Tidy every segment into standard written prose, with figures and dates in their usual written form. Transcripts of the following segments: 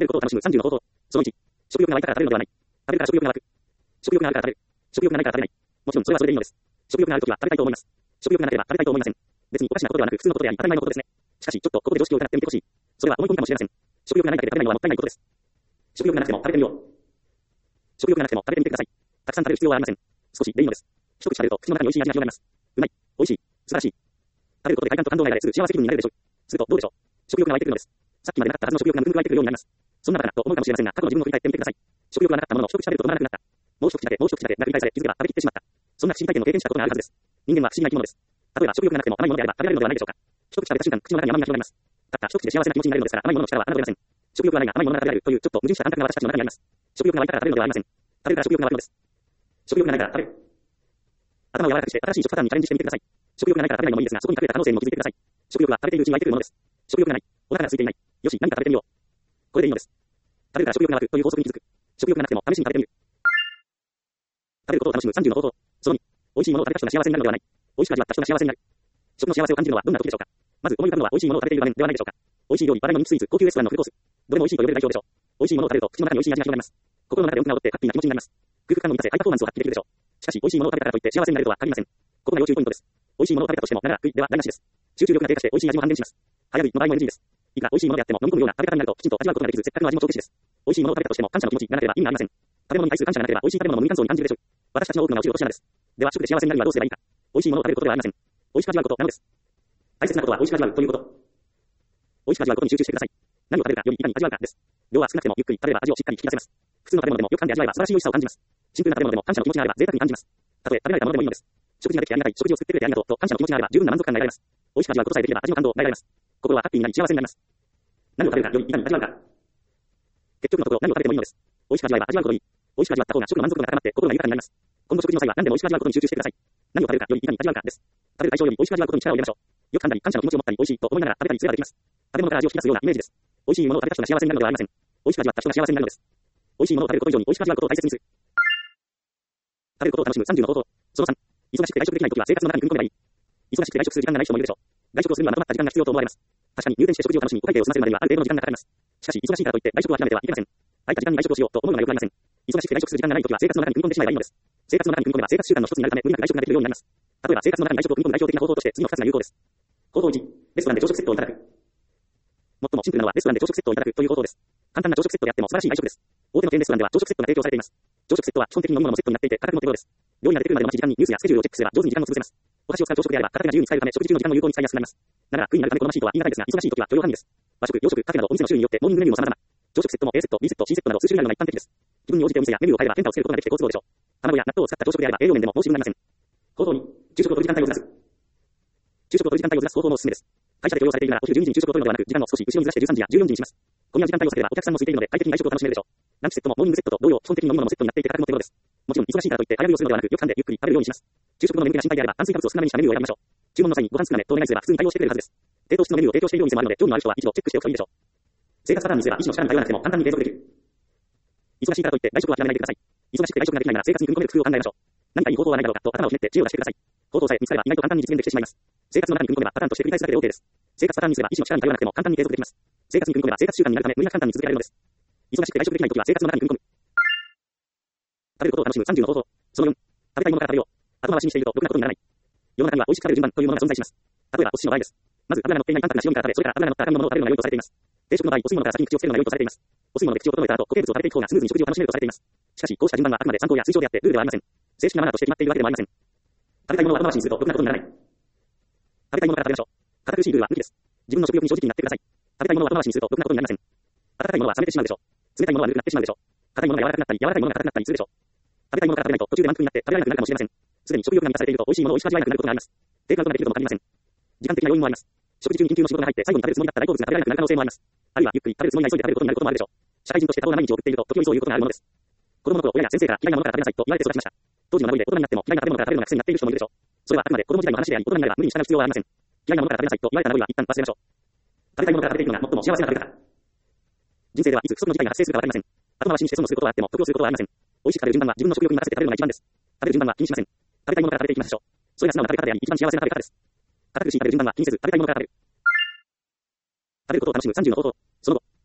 べることを楽しむ30の方法。その1、食欲が湧いたから食べるのではない。食べるから食欲が湧く。食欲があるから食べる。食欲がないから食べない。もちろんそれはそれでいいのです。食欲があるときは食べたいと思います。食欲がなければ食べたいと思いません。別におかしなことではなく普通のことであり当たり前のことですね。しかしちょっとここで常識を疑ってみてほしい。それは思い込みかもしれません。食欲がないだけで食べないのはもったいないことです。食欲がなくても食べてみよう。食欲がなくても食べてみてください。たくさん食べる必要はありません。少しでいいのです。一口食べると口の中に美味しい味が広がります。うまい、美味しい、素晴らしい。食べることで快感と感動が得られすぐ幸せ気分になれるでしょう。するとどうでしょう。食欲が湧いてくるのです。さっきまでなかったはずの食欲がむくむ湧いてくるようになります。そんなバカなと思うかもしれませんが、過去の自分を振り返ってみてください。食欲がなかったものの一口食べることがなくなった。もう一口だけ、もう一口だけが繰り返され、気づけば食べきってしまった。そんな不思議体験を経験したことがあるはずです。人間は不思議な生き物です。例えば食欲がなくても甘いものであれば食べられるのではないでしょうか。一口食べた瞬間、口の中に甘みが広がります。たった一口で幸せな気持ちになれるのですから、甘いものの力は侮れません。食欲がないが甘いものが食べられるというちょっと矛盾した感覚が私たちの中にあります。食欲が湧いたから食べるのではありません。食べるから食欲が湧くのです。食欲がないから食べる。頭を柔らかくして新しい食パターンにチャレンジしてみてください。食欲がないから食べないのもいいですが、そこに隠れた可能性にも気づいてください。食欲は食べているうちに湧いてくるものです。食欲がない。お腹が空いていない。よし、何か食べてみよう。これでいいのです。食べるから食欲が湧くという法則に気づく。食欲がなくても試しに食べてみる。食べることを楽しむ30の方法。その2、美味しいものを食べた人が幸せになるのではない。美味しく味わった人が幸せになる。食の幸せを感じるのはどんな時でしょうか。まず思い浮かぶのは美味しいものを食べている場面ではないでしょうか。美味しい料理、話題の人気スイーツ、高級レストランのフルコース。どれも美味しいと呼べる代表でしょう。美味しいものを食べると口の中に美味しい味が広がります。心の中で音符が踊ってハッピーな気持ちになります。空腹感を満たせハイパフォーマンスを発揮できるでしょう。しかし美味しいものを食べたからといって幸せになれるとは限りません。ここが要注意ポイントです。美味しいものを食べたとしてもながら食いでは台無しです。集中力が低下して美味しい味も半減します。早食いの場合も NG です。いくら美味しいものであっても飲み込むような食べ方になるときちんと味わうことができず、せっかくの味も消費です。美味しいものを食べたとしても感謝の気持ちがなければ意味がありません。食べ物に対する感謝がなければ美味しい食べ物も無理感想に感じるでしょう。私たちの多くが落ちる落とし穴です。では食で幸せになるにはどうすればいいか。美味しいものを食べることではありません。美味しく味わうことなのです。大切なことは美味しく味わうということ。美味しく味わうことに集中してください。何を食べるかよりいかに味わうかです。量は少なくてもゆっくり食べれば味をしっかり引き出せます。普通の食べ物でもよく噛んで味わえば素晴らしい美味しさを感じます。シンプルな食べ物でも感謝の気持ちがあれば贅沢に感じます。たとえ食べられたものでもいいのです。食事ができてありがたい、食事を作ってくれてありがとうと感謝の気持ちがあれば十分な満足感が得られます。美味しく味わうことさえできれば味の感動を得られます。心はハッピーになり幸せになります。何を食べるかよりいかに味わうか。結局のところ何を食べてもいいのです。美味しく味わえば味わうほどいい。美味しく味わった方が食の満足度が高まって心が豊かになります。今後食事の際は何でも美味しく味わうことに集中してください。何を食べるかよりいかに味わうかです。食べる対象より美味しく味わうことに力を入れましょう。よく噛んだり感謝の気持ちを持ったり美味しいと思いながら食べたりすればできます。食べ物から味を引き出すようなイメージです。美味しいものを食べた人が幸せになるのではありません。美味しく味わった人が幸せになるのです。美味しいものを食べること以上に美味しく味わうことを大切にする。食べることを楽しむ30の方法。その3、忙しくて外食できないときは生活の中に組み込めばいい。忙しくて外食する時間がない人もいるでしょう。外食をするにはまとまった時間が必要と思われます。確かに入店して食事を楽しみ、お会計を済ませるまでにはある程度の時間がかかります。しかし忙しいからといって外食を諦めてはいけません。空いた時間に外食をしようと思うのがよくありません。忙しくて外食する時間がないときは生活の中に組み込んでしまえばいいのです。生活の中に組み込めば生活習慣の一つになるため無理なく外食ができるようになります。例えば生活の中に外食を組み込む代表的な方法として次の2つが有効です。方法1、レストランで朝食セットをいただく。最もシンプルなのはレストランで朝食セットをいただくという方法です。簡単な朝食セットであっても素晴らしい外食です。大手のチェーンレストランでは朝食セットが提供されています。朝食セットは基本的に飲み物もセットになっていて価格も手頃です。料理が出てくるまでの待ち時間にニュースやスケジュールをチェックすれば上手に時間を潰せます。お箸を使う朝食であれば価格が自由に使えるため食事中の時間も有効に使いやすくなります。なら食いになるため好ましいとは言い難いですが忙しい時は許容範囲です。和食、洋食、カフェなどお店の種類によってモーニングメニューも様々。朝食セットも A セット、B セット、C セットなど数種類あるのが一般的です。気分に応じてお店やメニューを変えれば変化をつけることができて好都合でしょう。卵や納豆を使った朝食であれば栄養面でも申し分になりません。方法2、昼食を取る時間帯をずらす。昼食を取る時間帯をずらす方法もおすすめです。会社で許容されているならお昼12時に昼食を取るのではなく時間を少し後ろにずらして13時や14時にします。このような時間帯を避ければお客さんも空いているので快適に外食を楽しめるでしょう。ランチセットもモーニングセットと同様基本的に飲み物もセットになっていて価格も手頃です。もちろん忙しいからといって早食いをするのではなくよく噛んでゆっくり食べるようにします。昼食後の眠気が心配であれば炭水化物を少なめにしたメニューを選びましょう。注文の際にご飯少なめとお願いすれば普通に対応してくれるはずです。低糖質のメニューを提供しているお店もあるので興味のある人は一度チェックしておくといいでしょう。生活パターンにすれば医師の力に頼らなくても簡単に継続できる。忙しいからといって外食を諦めないでください。忙しくて外食ができないなら生活に組み込める工夫を考えましょう。何かいい方法はないだろうかと頭をひねって知恵を出してください。方法さえ見つかれば意外と簡単に実現できてしまいます。生活の中に組み込めばパターンとして繰り返すだけで OK です。生活パターンにすれば医師の力に頼らなくても簡単に継続できます。生活に組み込めば生活習慣になるため無理なく簡単に続けられるのです。忙しくて外食できないときは生活の中に組み込む。食べることを楽しむ30の方法。その4、食べたいものから食べよう。後回しにしているとろくなことにならない。世の中には美味しく食べる順番というものが存在します。例えばお寿司の場合です。まず油が乗っていない淡白な白身から食べ、それから油が乗った赤身のものを食べるのが良いとされています。定食の場合、お吸い物から先に口をつけるのが良いとされています。お吸い物で口を整えた後、固形物を食べていく方がスムーズに食事を楽しめるとされています。しかし、こうした順番はあくまで参考や推奨であってルールではありません。正式なマナーとして決まっているわけでもありません。食べたいものを後回しにするとろくなことにならない。食べたいものから食べましょう。堅苦しいルールは無理です。自分の食欲に正直になってください。食べたいものを後回しにするとろくなことになりません。温かいものは冷めてしまうでしょう。冷たいものはぬるくなってしまうでしょう。硬いものが柔らかくなったり、柔らかいものが硬くなったりするでしょう。食べたいものから食べないと途中で満腹になって食べられなくなるかもしれません。すでに食欲が満たされていると美味しいものを美味しく味わえなくなることがあります。テイクアウトができるとも限りません。時間的な要因もあります。食事中に緊急の仕事が入って最後に食べるつもりだった大好物が食べられなくなる可能性もあります。あるいはゆっくり食べるつもりが急いで食べることになることもあるでしょう。社会人として多忙な毎日を送っていると時折そういうことがあるものです。子供の頃親や先生から嫌いなものから食べなさいと言われて育ちました。当時の学びで大人になっても嫌いな食べ物から食べるのが癖になっている人もいるでしょう。それはあくまで子供時代の話であり大人になれば無理に従う必要はありません。嫌いなものから食べなさいと言われた名残は一旦忘れましょう。食べたいものから食べていくのが最も幸せな食べ方。人生ではいつ不測の事態が発生するかわかりません。後回しにして損をすることはあっても得をすることはありません。美味しく食べる順番は自分の食欲に任せて食べるのが一番です。食べる順番は気にしません。食べたいものから食べていきましょう。それが素直な食べ方であり一番幸せな食べ方です。堅苦しい食べる順番は気にせず食べたいものから食べる。食べることを楽しむ30の方法。その後、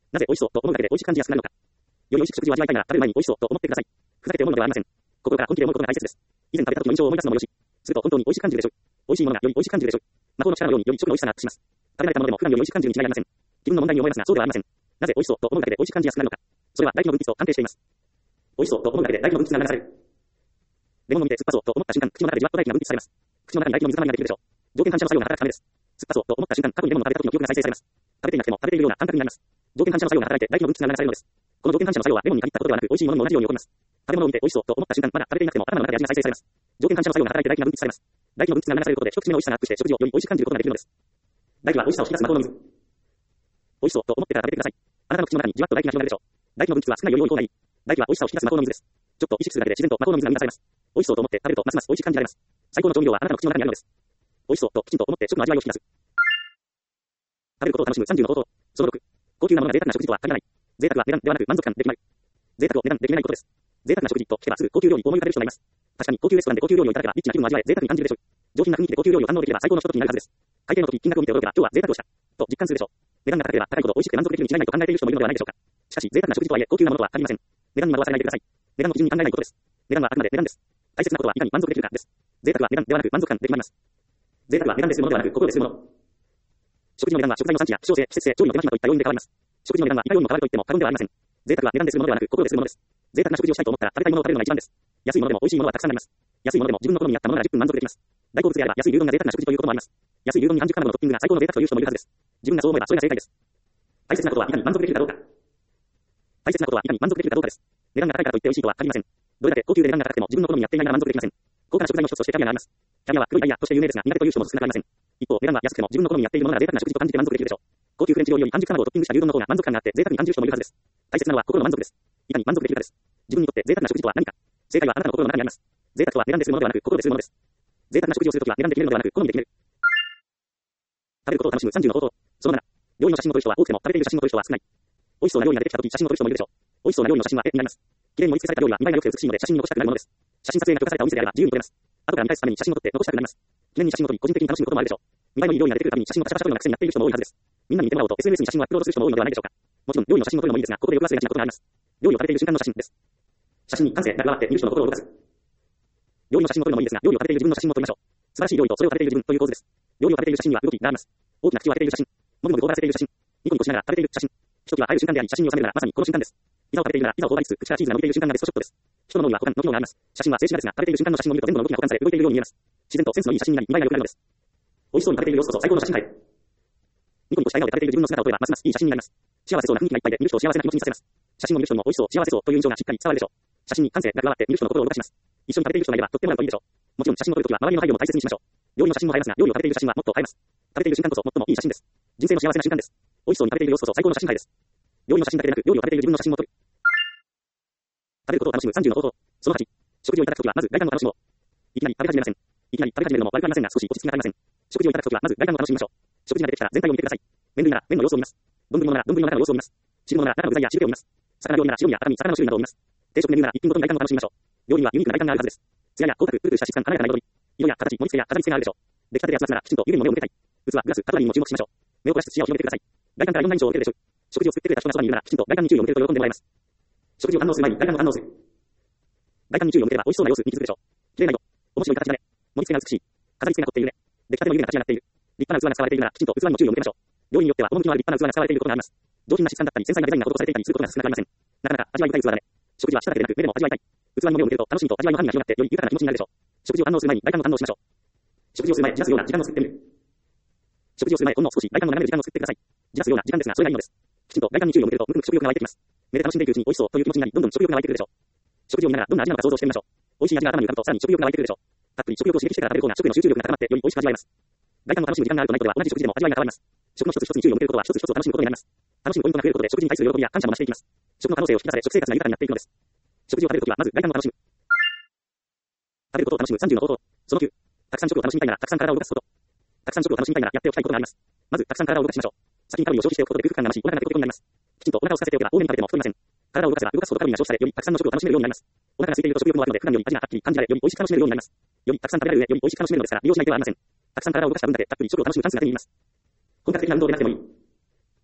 なぜ美味しそうと思うだけで美味しく感じやすくなるのか。より美味しく食事を味わいたいなら食べる前に美味しそうと思ってください。ふざけて思うのではありません。心から本気で思うことが大切です。以前食べた時の印象を思い出すのもよし。すると本当に美味しく感じるでしょう。美味しいものがより美味しく感じるでしょう。魔法の力のようにより食の美味しさがアップします。食べられたものでも普段より美味しく感じるに違いありません。気分の問題に思いますがそうではありません。なぜ美味しそうと思うだけで美味しく感じやすくなるのか。それは唾液の分泌と関係しています。美味しそうと思うだけで唾液の分泌が流される。レモンを見て酸っぱそうと思った瞬間、口の中でじわっと唾液が分泌されます。口の中に唾液の水たまりができるでしょう。条件反射の作用が働くためです。酸っぱそうと思った瞬間、過去にレモンを食べた時の記憶が再生されます。食べていなくても食べているような感覚になります。条件反射の作用が働いて唾液の分泌が流されるのです。この条件反射の作用はレモンに限ったことではなく、美味しいものにも同じように起こります。食べ物を見て美味しそうと思った瞬間、まだ食べていなくても頭の中で味が再生されます。条件反射の作用が働いて唾液が分泌されます。唾液の分泌が流されることで一口目の美味しさがアップして食事をより美味しく感じることができるのです。唾液は美味しさを引き出す魔法の水。美味しそうと思ってから食べてください。あなたの口の中にじわっと唾液が広がるでしょう。唾液の分泌は少ないより多い方がいい。唾液は美味しさを引き出す魔法の水です。ちょっと意識するだけで自然と魔法の水が生み出されます。美味しそうと思って食べるとますます美味しく感じられます。最高の調味料はあなたの口の中にあるのです。美味しそうときちんと思って食の味わいを引き出す。食べることを楽しむ30の方法。その6。高級なものが贅沢な食事とは限らない。贅沢は値段ではなく満足感で決まる。贅沢を値段で決めないことです。贅沢な食事と聞けばすぐ高級料理を思い浮かべる人がいます。確かに高級レストランで高級料理をいただけばリッチな気分を味わえ贅沢に感じるでしょう。上品な雰囲気で高級料理を堪能できれば最高のひとときになるはずです。会計の時金額を見て驚けば今日は贅沢をしたと実感するでしょう。値段が高ければ高いほど美味しくて満足できるに違いないと考えている人もいるのではないでしょうか。しかし贅沢な食事とはいえ高級なものとは限りません。値段に惑わされないでください。値段の基準に考えないことです。値段はあくまで値段です。大切なことはいかに満足できるかです。贅沢は値段ではなく満足感で決まります。贅沢は値段でするものではなく心でするもの。食事の値段は食材の産地や希少性、季節性、調理の手間暇といった要因で変わります。食事の値段はいかようにも変わると言っても過言ではありません。贅沢は値段でするものではなく心でするものです。贅沢な食事をしたいと思ったら食べたいものを食べるのが一番です。安いものでも美味しいものはたくさんあります。安いものでも自分の好みに合ったものなら10分満足できます。大好物であれば安い牛丼が贅沢な食事ということもあります。安い牛丼に半熟卵のトッピングが最高の贅沢という人もいるはずです。自分がそう思えばそれが正解です。大切なことはいかに満足できるかどうか。大切なことはいかに満足できるかどうかです。値段が高いからといって美味しいとは限りません。どれだけ高級で値段が高くても自分の好みに合っていないなら満足できません。高価な食材の一つとしてキャビアがあります。キャビアは黒いダイヤとして有名ですが苦手という人も少なくありません。一方、値段が安くても自分の好みに合っているものなら贅沢な食事と感じて満足できるでしょう。高級フレンチ料理より半熟卵をトッピングした牛丼の方が満足感があって贅沢に感じる人もいるはずです。大切なのは心の満足です。いかに満足できるかです。自分にとって贅沢な食事とは何か。正解はあなたの心の中にあります。贅沢とは値段でするものではなく心でするものです。贅沢な食事をするときは値段で決めるのではなく好みで決める。食べることを楽しむ30の方法。その7。料理の写真を撮る人は多くても食べている写真を撮る人は少ない。美味しそうな料理が出てきたとき写真を撮る人もいるでしょう。美味しそうな料理の写真は絵になります。綺麗に盛り付けされた料理は見栄えが良くて美しいので写真に残したくなるものです。写真撮影が許可されたお店であれば自由に撮れます。後から見返すために写真を撮って残したくなります。記念に写真を撮り個人的に楽しむこともあるでしょう。見栄えのいい料理が出てくるたびに写真をパシャパシャ撮るような癖になっている人も多いはずです。みんなに見てもらおうと SNS に写真をアップロードする人も多いのではないでしょうか。もちろん料理の写真を撮るのもいいですが、ここで録画するがちなことがあります。料理を食べている瞬間の写真です。写真に感性が加わって見る人の心を動かす。料理の写真を撮るのもいいですが、料理を食べている自分の写真も撮りましょう。素晴らしい料理とそれを食べている自分という構図です。料理を食べている写真には動きがあります。大きな口を開けている写真、もぐもぐ頬張らせている写真、ニコニコしながら食べている写真。ひときわ会える瞬間であり、写真に収めるならまさにこの瞬間です。ピザを食べているならピザを頬張りつつ口からチーズが伸びている瞬間がベストショットです。人の脳には他の機能があります。写真は静止画ですが、食べている瞬間の写真を見ると全部の動きが保管され動いているように見えます。自然とセンスのいい写真になり見栄えが良くなるのです。美味しそうに食べている様子こそ最高の写真映え。ニコニコした笑顔で食べている自分の姿を撮ればますますいい写真になります。幸せそうな雰囲気がいっぱいで見る人を幸せな気持ちにさせます。写真を見る人にも美味しそう、幸せそうという印象がしっかり伝わるでしょう。写真に感性が加わって見る人の心を動かします。一緒に食べている人がいればとってもらうといいでしょう。もちろん写真を撮るときは周りの配慮も大切にしましょう。料理の写真も映えますが、料理を食べている写真はもっと映えます。食べている瞬間こそ最もいい写真です。人生の幸せな瞬間です。美味しそうに食べている様子こそ最高の写真映えです。料理の写真だけでなく、料理を食べている自分の写真も撮る。食べることを楽しむ30の方法。その8。食事をいただくときはまず外観を楽しもう。いきなり食べ始めません。いきなり食べ始めるのも悪くありませんが少し落ち着きがありません。食事をいただくときはまず外観を楽しみましょう。食事が出てきたら全体を見てください。麺類なら麺の様子を見ます。丼物なら丼の中の様子を見ます。汁物なら中の具材や汁気を見ます。魚料理なら白身や赤身、魚の種類などを見ます。定食メニューなら一品ごとに外観を楽しみましょう。料理にはユニークな外観があるはずです。艶や光沢、プルプルした質感、華やかな彩り、色や形、盛り付けや飾り付けがあるでしょう。出来たてや熱々ならきちんと湯気にも目を向けたい。器、グラス、カトラリーにも注目しましょう。目を凝らして視野を広げてください。外観からいろんな印象を受けるでしょう。食事を作ってくれた人がそばにいるならきちんと外観に注意を向けると喜んでもらえます。食事を堪能する前に外観を堪能する。外観に注意を向ければ美味しそうな様子に気づくでしょう。綺麗な色、面白い形だね。盛り付けが美しい。飾り付けが凝っているね。出来たての湯気が立ち上がっている。立派な器が使われているならきちんと器にも注意を向けましょう。料理によっては趣のある立派な器が使われていることがあります。上品な質感だったり繊細なデザインが施されていたりすることが少なくありません。なかなか味わい深い器だね。食事は舌だけでなく目でも味わいたい。器にも目を向けると楽しみと味わいの範囲が広がってより豊かな気持ちになるでしょう。食事を堪能する前に外観を堪能しましょう。食事をする前、じらすような時間を作ってみる。食事をする前、ほんの少し外観を眺める時間を作ってください。じらすような時間ですが、それがいいのです。きちんと外観に注意を向けると、むくむく食欲が湧いてきます。目で楽しんでいくうちに美味しそうという気持ちになり、どんどん食欲が湧いてくるでしょう。食事を見ながらどんな味なのか想像してみましょう。美味しい味が頭に浮かぶとさらに食欲が湧いてくるでしょう。たっぷり食欲を刺激してから食べる方が食への集中力が高まってより美味しく味わえます。外観を楽しむ時間があるとないとでは同じ食事でも味わいが変わります。食の一つ一つに注意を向けることは一つ一つを楽しむことになります。楽しむポイントが増えることで食事に対する喜びや感謝も増していきます。食の可能性を引き出され食生活が豊かになっていくのです。食事を食べるときはまず外観を楽しむ。食べることを楽しむ30の方法。その9。たくさん食を楽しみたいならたくさん体を動かすこと。たくさん食を楽しみたいならやっておきたいことがあります。まずたくさん体を動かしましょう。先にカロリーを消費しておくことで空腹感が増し、お腹がペコペコになります。きちんとお腹を空かせておけば多めに食べても太りません。体を動かせば動かすほどカロリーが消費され、よりたくさんの食を楽しめるようになります。お腹が空いていると食欲もあるので普段より味がはっきり感じられ、より美味しく楽しめるようになります。よりたくさん食べられる上、より美味しく楽しめるのですから利用しない手はありません。たくさん体を動かした分だけたっぷり食を楽しむチャンスが手に入ります。本格的な運動でなくてもいい。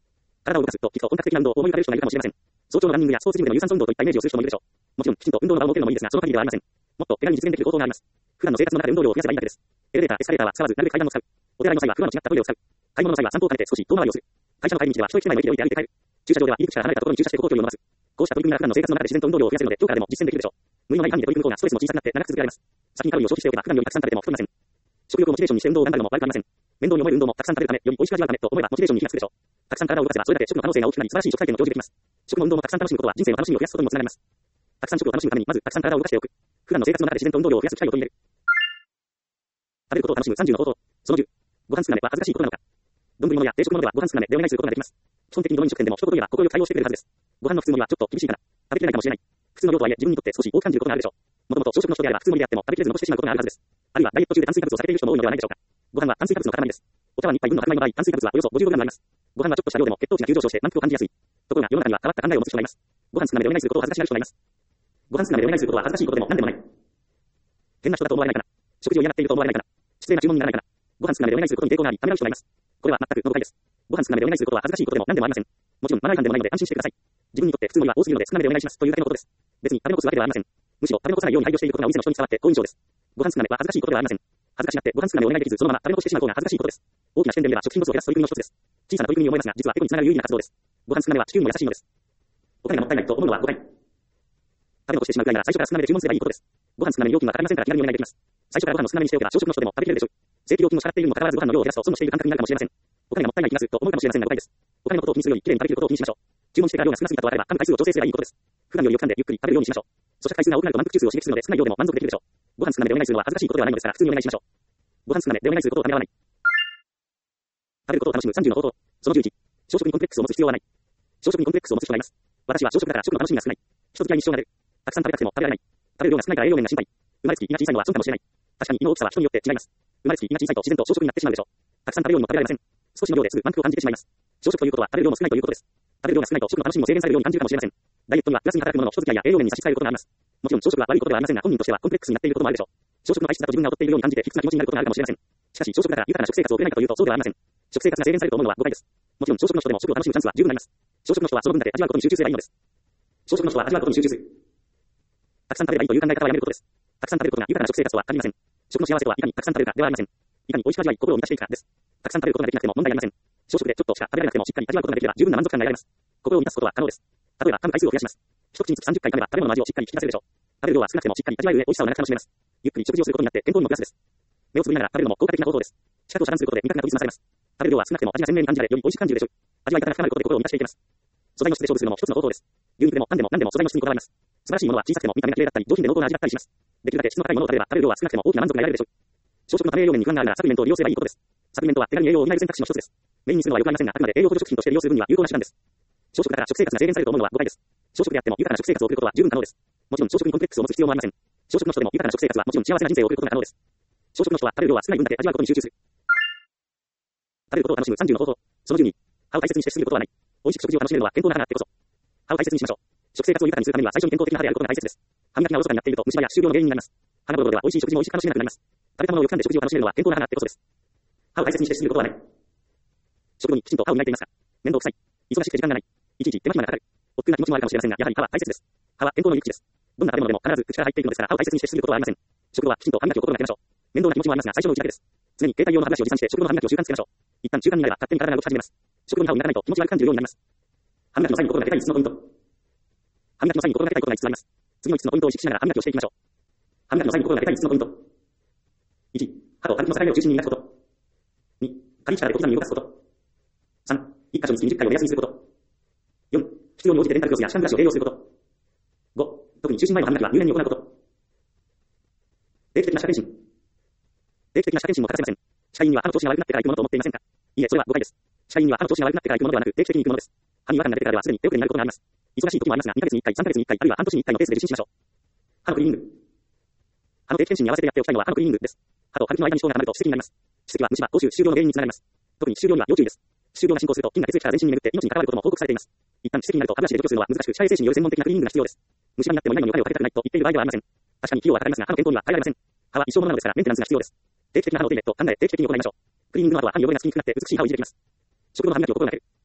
体を動かすと、きっと本格的な運動を思い浮かべる人がいるかもしれません。早朝のランニングやスポーツジムでの有酸素運動といったイメージをする人もいるでしょう。もちろん、きちんと運動の場を設けるのもいいですが、その限りではありません。もっと手軽に実現できる方法があります。普段の生活の中で運動量を増やせばいいだけです。エレベーター、エスカレーターは使わず、なるべく階段を使う。お手洗いの際は不安の違ったトイレを使う。買い物の際は散歩を兼ねて少し遠回りをする。会社の帰り道では一駅前の駅で降りて歩いて帰る。駐車場では入り口から離れたところに駐車して歩行距離を伸ばす。こうした取り組みが普段の生活の中で自然と運動量を増やせるので、今日からでも実践できるでしょう。無理のない範囲で取り組む方がストレスも小さくなって長く続けられます。先にカロリーを消費しておけば普段よりたくさん食べても太りません。食欲をモチベーションにして運動を頑張るのも悪くありません。面倒に思える運動もたくさん食べるため、より美味しく味わうためと思えばモチベーションに火がつくでしょう。たくさん体を動かせばそれだけ食の可能性が大きくなり素晴らしい食体験を享受できます。食の運動もたくさん楽しむことは人生の楽しみを増やすことにもつながります。たくさん食を楽しむためにまずたくさん体を動かしておく。普段の生活の中で自然と運動量を増やす機会を取り入れる。食べることを楽しむ30の方法。その10。ご飯少なめは恥ずかしいことなのか。丼物や定食物ではご飯少なめでお願いすることができます。基本的にどの飲食店でも一言言えば心よく対応してくれるはずです。ご飯の普通盛りはちょっと厳しいかな。食べきれないかもしれない。普通の量とはいえ自分にとって少し多く感じることがあるでしょう。もともと朝食の人であれば普通盛りであっても食べきれず残してしまうことがあるはずです。あるいはダイエット中で炭水化物を避けている人も多いのではないでしょうか。ご飯は炭水化物の塊です。お茶碗一杯分の塊の場合、炭水化物はおよそ 55g あります。ご飯はちょっとした量でも血糖値が急上昇して満腹を感じやすい。ところが世の中には変わった考えを持つ人がいます。ご飯少なめでお願いすることを恥ずかしがる人がいます。ご飯少なめでお願いすることは恥ずかしいことでも何でもない。変な人だと思われないかな。食事を嫌がっていると思われないかな。失礼な注文にならないかな。ご飯少なめでお願いすることに抵抗があり、ためらう人がいます。これは全くの誤解です。ご飯少なめでお願いすることは恥ずかしいことでも何でもありません。もちろんマナー違反でもないので安心してください。自分にとって普通盛りは多すぎるので少なめでお願いしますというだけのことです。別に食べ残すわけではありません。むしろ食べ残さないように配慮していることがお店の人に伝わって好印象です。ご飯少なめは恥ずかしいことではありません。恥ずかしがってご飯少なめをお願いできずそのまま食べ残してしまう方が恥ずかしいことです。大きな視点で見れば食品ロスを減らす取り組みの一つです。小さな取り組みに思いますが実はエコにつながる有意義な活動です。ご飯少なめは地球にも優しいのです。お金がもったいないと思うのは誤解。食べ残してしまうくらいなら最初から少なめで注文すればいいことです。ご飯少なめに料金はかかりませんから気軽にお願いできます。最初からご飯を少なめにしておけば朝食の人でも食べきれるでしょう。正規料金を支払っているにもかかわらずご飯の量を減らすと損をしている感覚になるかもしれません。お金がもったいない気がすると思うかもしれませんが誤解です。お金のことを気にするよりきれいに食べきることを気にしましょう。注文してから量が少なすぎたとあれば噛む回数を調整すればいいことです。普段よりよく噛んでゆっくり食べるようにしましょう。咀嚼回数が多くなると満腹中枢を刺激するので少ない量でも満足できるでしょう。ご飯少なめでお願いするのは恥ずかしいことではないのですから普通にお願いしましょう。ご飯少なめでお願いすることをためらわない。食べることを楽しむ30の方法。その11。小食にコンプレックスを持つ必要はない。小食にコンプレックスを持つ人がいます。私は小食だから食の楽しみが少ない。人付き合いに支障が出る。たくさん食べたくても食べられない。食べる量が少ないから栄養面が心配。生まれつき胃が小さいのは損かもしれない。確かに胃の大きさは人によって違います。生まれつき胃が小さいと自然と小食になってしまうでしょう。たくさん食べるようにも食べられません。少しの量ですぐ満腹を感じてしまいます。小食ということは食べる量も少ないということです。食べる量が少ないと食の楽しみも制限されるように感じるかもしれません。ダイエットにはプラスに働くものの人付き合いや栄養面に差し支えることがあります。もちろん小食は悪いことではありませんが本人としてはコンプレックスになっていることもあるでしょう。小食の体質だと自分が劣っているように感じて卑屈な気持ちになることがあるかもしれません。しかし小食だから豊かな食生活を送れないかというとそうではありません。食生活が制限されると思うのは誤解です。もちろん小食の人でも食を楽しむチャンスは十分あります。小食の人はその分だけ味わうことに集中すればいいのです。小食の人は味わうことに集中する。たくさん食べればいいという考え方はやめることです。たくさん食べることが豊かな食生活とは限りません。食の幸せとはいかにたくさん食べるかではありません。いかに美味しく味わい心を満たしていくかです。たくさん食べることができなくても問題ありません。小食でちょっとしか食べられなくてもしっかり味わうことができれば十分な満足感が得られます。心を満たすことは可能です。例えば噛む回数を増やします。一口につき30回噛めば食べ物の味をしっかり引き出せるでしょう。食べる量は少なくてもしっかり味わい上美味しさを長く楽しめます。ゆっくり食事をすることによって健康にもプラスです。目をつぶりながら食べるのも効果的な方法です。視覚を遮断することで味覚が研ぎ澄まされます。食べる量は少なくても味が鮮明に感じられより美味しく感じるでしょう。味わい方が深まることで心を満たしていけます。素材の質で勝負するのも一つの方法です。牛肉でもパンでも何でも素材の質にこだわります。素晴らしいものは小さくても見た目が綺麗だったり上品で濃厚な味だったりします。できるだけ質の高いものを食べれば食べる量は少なくても大きな満足が得られるでしょう。小食のため栄養面に不安があるならサプリメントを利用すればいいことです。サプリメントは手軽に栄養を補える選択肢の一つです。メインにするのは良くありませんがあくまで栄養補助食品として利用する分には有効な手段です。小食だから食生活が制限されると思うのは誤解です。小食であっても豊かな食生活を送ることは十分可能です。もちろん小食にコンプレックスを持つ必要もありません。小食の人でも豊かな食生活はもちろん幸せな人生を送ることが可能です。小食の人は食べる量は少ない分だけ味わうことに集中する。食べることを楽しむ30の方法。その12。歯を大切にして過ぎることはない。美味しく食事を楽しめるのは健康な歯があってこそ。歯を大切にしましょう。食生活を豊かにするためには最初に健康的な歯であることが大切です。歯磨きがおろそかになっていると虫歯や歯周病の原因になります。歯がボロボロでは美味しい食事も美味しく楽しめなくなります。食べたものをよく噛んで食事を楽しめるのは健康な歯があってこそです。歯を大切にして過ぎることはない。食後にきちんと歯を磨いていますか。面倒くさい。忙しくて時間がない。いちいち手間暇がかかる。億劫な気持ちもあるかもしれませんが、やはり歯は大切です。歯は健康の入り口です。どんな食べ物でも必ず口から入っていくのですから歯を大切にして過ぎることはありません。食後はきちんと歯磨きを心がけましょう。面倒な気持ちもありますが最初のうちだけです。常に携帯用の歯ブラシを持参して食後の歯磨きを習慣づけましょう。一旦習慣になれば勝手に体が動き始めます。食後に歯を磨かないと気持ち悪く感じるようになります。歯磨きの際に心がけたい5つのポイント。歯磨きの際に心がけたいことが5つあります。次の5つのポイントを意識しながら歯磨きをしていきましょう。歯磨きの際に心がけたい5つのポイント。1、歯と歯茎の境目を中心に磨くこと。2、軽い力で小刻みに動かすこと。3、1箇所につき20回を目安にすること。4、必要に応じてデンタルクロスや歯間ブラシを併用すること。5、特に就寝前の歯磨きは入念に行うこと。定期的な歯科検診。定期的な歯検診も欠かせません。歯科医院には歯の調子が悪くなってから行くものと思っていませんか。いいえ、それは誤解です。歯科医院には歯の調子が悪くなってから行くものではなく定期的に行くものです。歯に違和感が出てからではすでに手遅れになることがあります。忙しい時もありますが、2ヶ月に1回、3ヶ月に1回、あるいは半年に1回のペースで受診しましょう。歯のクリーニング。歯の定期検診に合わせてやっておきたいのは歯のクリーニングです。歯と歯茎の間に歯垢が溜まると歯石になります。歯石は虫歯、口臭、歯周病の原因につながります。特に歯周病には要注意です。歯周病が進行すると菌が血液から全身に巡って命に関わることも報告されています。一旦歯石になると歯ブラシで除去するのは難しく、歯衛生士による専門的なクリーニングが必要です。虫歯になっても今にお金をかけたくないと言っている場合ではありません。確かに費用はかかりますが、歯の健康には耐えられません。歯は一生ものなのですからメンテナンスが必要です。定期的な歯のお手入れと考え定期的に行いましょう。クリーニングの後は歯に汚れがつきにくくなって美しい歯を維持できます。食後の歯磨きを心がける。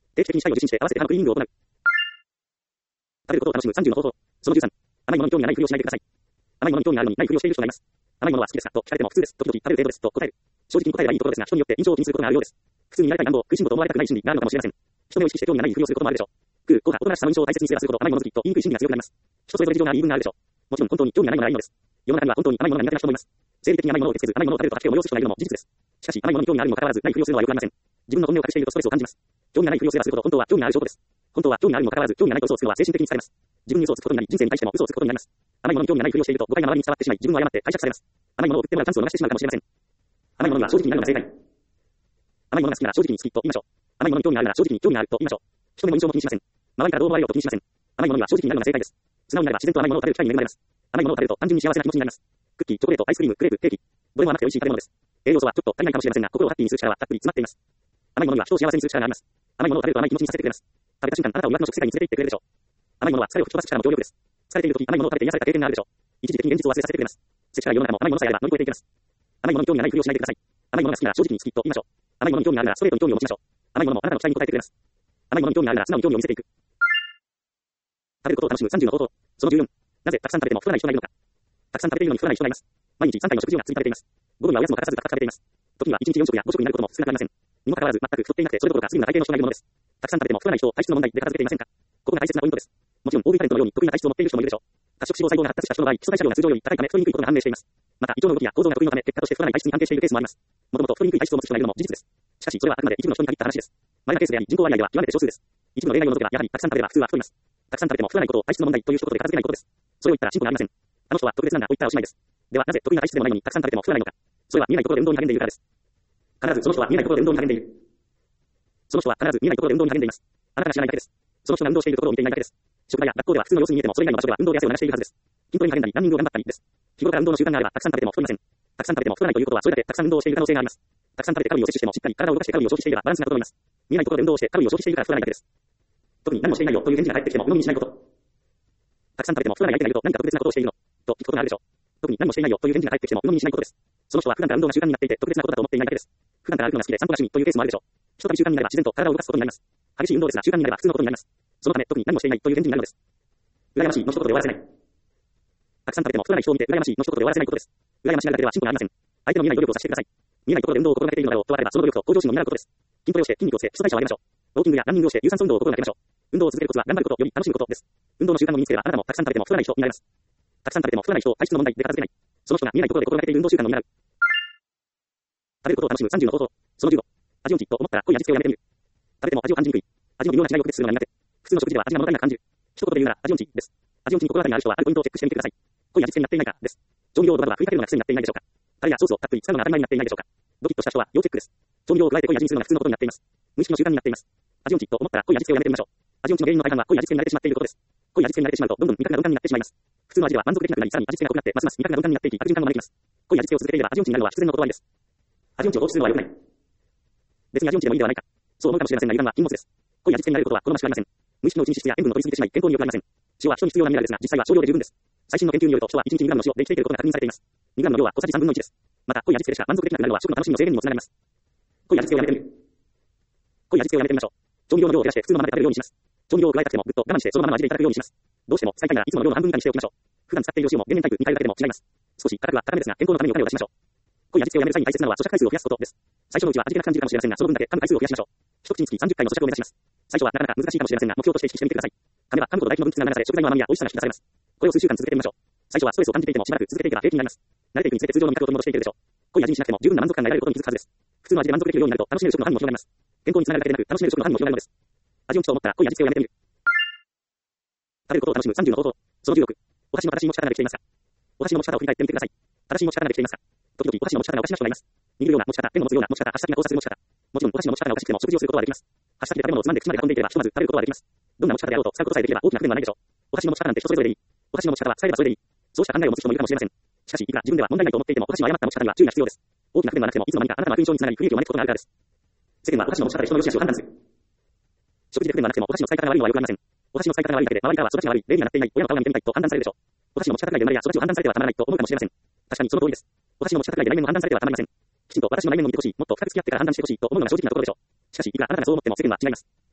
定期的に歯科医を受診して合わせて歯のクリーニングを行う。食べることを楽しむ30の方法。その13。甘いものに興味がないふりをしないでください。甘いものに興味があるのにないふりをしている人がいます。甘いものは好きですかと聞かれても普通です。時々食べる程度ですと答える。正直に答えればいいところですが、人によって印象を気にすることがあるようです。普通になりたい願望、食いしん坊と思われたくない心理があるのかもしれません。人目を意識して興味がないふりをすることもあるでしょう。食う、ご飯、大人らしさの印象を大切にすればするほど甘いもの好きと言いにくい心理が強くなります。人それぞれ事情が言い分があるでしょう。もちろん本当に興味がないのならいいのです。世の中には本当に甘いものが苦手な人もいます。生理的に甘いものを受け付けず、甘いものを食べると吐き気を催す人がいるのも事実です。しかし、甘いものに興味があるにもかかわらず、ないふりをするのは良くありません。自分の本音を隠しているとストレスを感じます。興味がないふりをすればするほど、本当は興味がある証拠です。本当は興味があるにもかかわらず、興味がないと嘘をつくのは精神的に疲れます。自分に嘘をつくことになり、人生に対しても嘘をつくことになります。甘いものに興味がないふりをしていると、誤解が周りに伝わってしまい、自分は誤って解釈されます。甘いものを売ってもらうチャンスを逃してしまうかもしれません。甘いものには正直になるのが正解。甘いものが好きなら正直に好きと言いましょう。甘いものに興味があるなら正直に興味があると言いましょう。人目も印象も気にしません。周りからどう思われようと気にしません。甘いものには正直になるのが正解です。素直になれば自然と甘いものを食べる機会に恵まれます。甘いものを食べると単純に幸せな気持ちになります。クッキー、チョコレート、アイスクリーム、クレープ、ケーキ。どれも甘くて美味しい食べ物です。栄養素はちょっと足りないかもしれませんが、心をハッピーにする力はたっぷり詰まっています。甘いものには人を幸せにする力があります。甘いものを食べると甘い気持ちにさせてくれます。食べた瞬間、あなたを魅惑の食世界に連れて行ってくれるでしょう。甘いものは疲れを吹き飛ばす力も強力です。疲れているとき、甘いものを食べて癒された経験があるでしょう。一時的に現実を忘れさせてくれます。世界世の中も甘いものさえあれば乗り越えていけます。甘いものに興味がないふりをしないでください。甘いものが好きなら正直に好きと言いましょう。甘いものに興味があるならストレートに興味を持ちましょう。甘いものもあなたの期待に応えてくれます。甘いものに興味があるなら素直に興味を見せていく。食べることを楽しむ30の方法。その14。なぜたくさん食べても太らない人がいるのか。たくさん食べているのに太らない人がいます。毎日3回の食事をがっつり食べています。午後にはおやつも欠かさず高く食べています。時には1日4食や5食になることも少なくありません。にもかかわらず全く太っていなくてそれどころかスリムな体型の人がいるものです。たくさん食べても太らない人を体質の問題で片付けていませんか。ここが大切なポイントです。もちろん大食いタレントのように得意な体質を持っている人もいるでしょう。多食脂肪細胞が発達した人の場合、基礎代謝量が通常より高いため太りにくいことが判明しています。また胃腸の動きや構造が得意のため結果として太らない体質に安定しているケースもあります。もともと太りにくい体質を持つ人がいるのも事実です。しかしそれはあくまで一部の人に限った話です。稀なケースであり人口割合では極めて少数です。一部の例外を除けばやはりたくさん食べれば普通は太ります。たくさん食べても太らないことを体質の問題という一言で片付けないことです。それを言ったら進歩がありません。あの人は特別なんだと言ったらおしまいです。ではなぜ得意な体質でもないのにたくさん食べても太らないのか。それは見えないところで運動に励んでいるからです。必ずその人は見えないところで運動に励んでいる。その人は必ず見えないところで運動に励んでいます。あなたが知らないだけです。その人が運動しているところを見ていないだけです。職場や学校では普通の様子に見えてもそれ以外の場所では運動で汗を流しているはずです。筋トレに励んだりランニングを頑張ったりです。日頃から運動の習慣があればたくさん食べても太りません。たくさん食べても太らないということはそれだけたくさん運動をしている可能性があります。たくさん食べてカロリーを摂取してもしっかり体を動かしてカロリーを消費していればバランスが整います。見えないところで運動をしてカロリーを消費しているから太らないだけです。特に何もしていないよという返事が返ってきても鵜呑みにしないこと。たくさん食べても太らない相手がいると何か特別なことをしているのと聞くことがあるでしょう。特に何もしていないよという返事が返ってきても鵜呑みにしないことです。その人は普段から運動が習慣になっていて特別なことだと思っていないだけです。普段から歩くのが好きで散歩が趣味というケースもあるでしょう。ひとたび習慣になれば自然と体を動かすことになります。激しい運動ですが習慣になれば普通のことになります。そのため特に何もしていないという返事になるのです。羨ましいの一言で終わらせない。たくさん食べても太らない人を見て羨ましいの一言で終わらせないことです。羨ましがられては進歩がありません。相手の見えない努力をさせてください。見えないところで運動を心がけているのだろうとあればその努力と向上心を見習うことです。筋トレをして筋肉をつけ基礎代謝を上げましょう。ウォーキングやランニングをして有酸素運動を心がけましょう。運動を続けるコツは頑張ることより楽しむことです。運動の習慣を身につければあなたもたくさん食べても太らない人になれます。たくさん食べても太らない人を体質の問題で片付けない。その人が見えないところで心がけている運動習慣を見習う。食べることを楽しむ30の方法。その15。味音痴と思ったら濃い味付けをやめてみる。食べても味を感じにくい。味の微妙な違いを区別するのが苦手。普通の食事では味が物足りなく感じる。一言で言うなら味音痴です。味音痴に心当たりがある人はあるポイントをチェックしてみてください。濃い味付けになっていないかです。調味料をドバドバ振りかけるのが癖になっていないでしょうか。タレやソースをたっぷり使うのが当たり前になっていないでしょうか。ドキッとした人は要チェックです。調味料を加えて濃い味にするのが普通のことになっています。無意識の習慣になっています。味音痴と思ったら濃い味付けをやめてみましょう。味音痴の原因の大半は濃い味付けに慣れてしまっていることです。濃い味付けに慣れてしまうとどんどん味覚が鈍感になってしまいます。普通の味では満足できなくなり、さらに味付けが濃くなってますます味覚が鈍感になっていき悪循環を招きます。濃い味付けを続けていれば味音痴になるのは必然の断りです。味音痴を放置するのは良くない。別に味音痴でもいいではないか。そう思うかもしれませんが油断は禁物です。濃い味付けになることは好ましくありません。無意識のうちに脂質や塩分を取りすぎてしまい健康に良くありません。塩は人に必要なミネラルですが実際は少量で十分です。最新の研究によると人は1日 2g の塩で生きていることが確認されています。2g の量は小さじ3分の1です。また濃い味付けでしか満足できなくなるのは食の楽しみの制限にもつながります。濃い味付けをやめてみる。濃い味付けをやめてみましょう。調味料の量を減らして普通のままで食べるようにします。調味料を加えたくてもぐっと我慢してそのままの味でいただくようにします。どうしても最下位ならいつもの量の半分以下にしておきましょう。普段使っている塩も原燃タイプ2回だけでも違います。少し価格は高めですが健康のためにお金を出しましょう。濃い味付けをやめる際に大切なのは咀嚼回数を増やすことです。最初のうちは味気なく感じるかもしれませんがその分だけ噛む回数を増やしましょう。一口につき30回の咀嚼を目指します。最初はなかなか難しいかもしれませんが目標として意識してみてください。噛めば噛むほど唾液の分泌が流され食材の甘みや美味しさが引き出されます。これを数週間続けてみましょう。最初はストレスを感じていてもしばらく続けていけば平気になります。慣れていくにつれて通常の味覚を取り戻していけるでしょう。濃い味にしなくても十分な満足感が得られることに気づくはずです。普通の味で満足できるようになると楽しめる食の範囲も広がります。健康につながるだけでなく楽しめる食の範囲も広がるのです。味音痴と思ったら濃い味付けをやめてみる。食べることを楽しむ30の方法。その16。お箸の正しい持ち方ができていますか。お箸の持ち方を振り返ってみてください。正しい持ち方ができていますか。時々お箸の持ち方がおかしな人がいます。握るような持ち方、ペンを持つような持ち方、足先が交差する持ち方。もちろんお箸の持ち方がおかしくても食事をすることはできます。箸先で食べ物をつまんで口まで運んでいけばひとまず食べることはできます。どんな持ち方であろうと使うことさえできれば大きな不便はないでしょう。お箸の持ち方なんて人それぞれでいい。お箸の持ち方は使えばそれでいい。そうした考えを持つ人もいるかもしれません。しかしいくら自分では問題ないと思っていてもお箸の誤った持ち方には注意が必要です。大きな不便はなくてもいつの間にかあなたの悪印象につながり不利益を招くことがあるからです。世間はお箸の持ち方で人の良し悪しを判断する。食事で不便はなくてもお箸の使い方が悪いのはよくありません。お箸の使い方が悪いだけで周りからは育ちが悪い、礼儀がなっていない、親の顔が見てみたいと判断されるでしょう。お箸の持ち方が生まれや育ちを判断されてはたまらないと思うかもしれません。確かにその通りです。お箸の持ち方が内面を判断されてはたまりません。きちんと私の内面を見てほしい、もっと深く付き合ってから判断してほしいと思うのが正直なところでしょう。しかしいくらあなたがそう思っても世間は違います。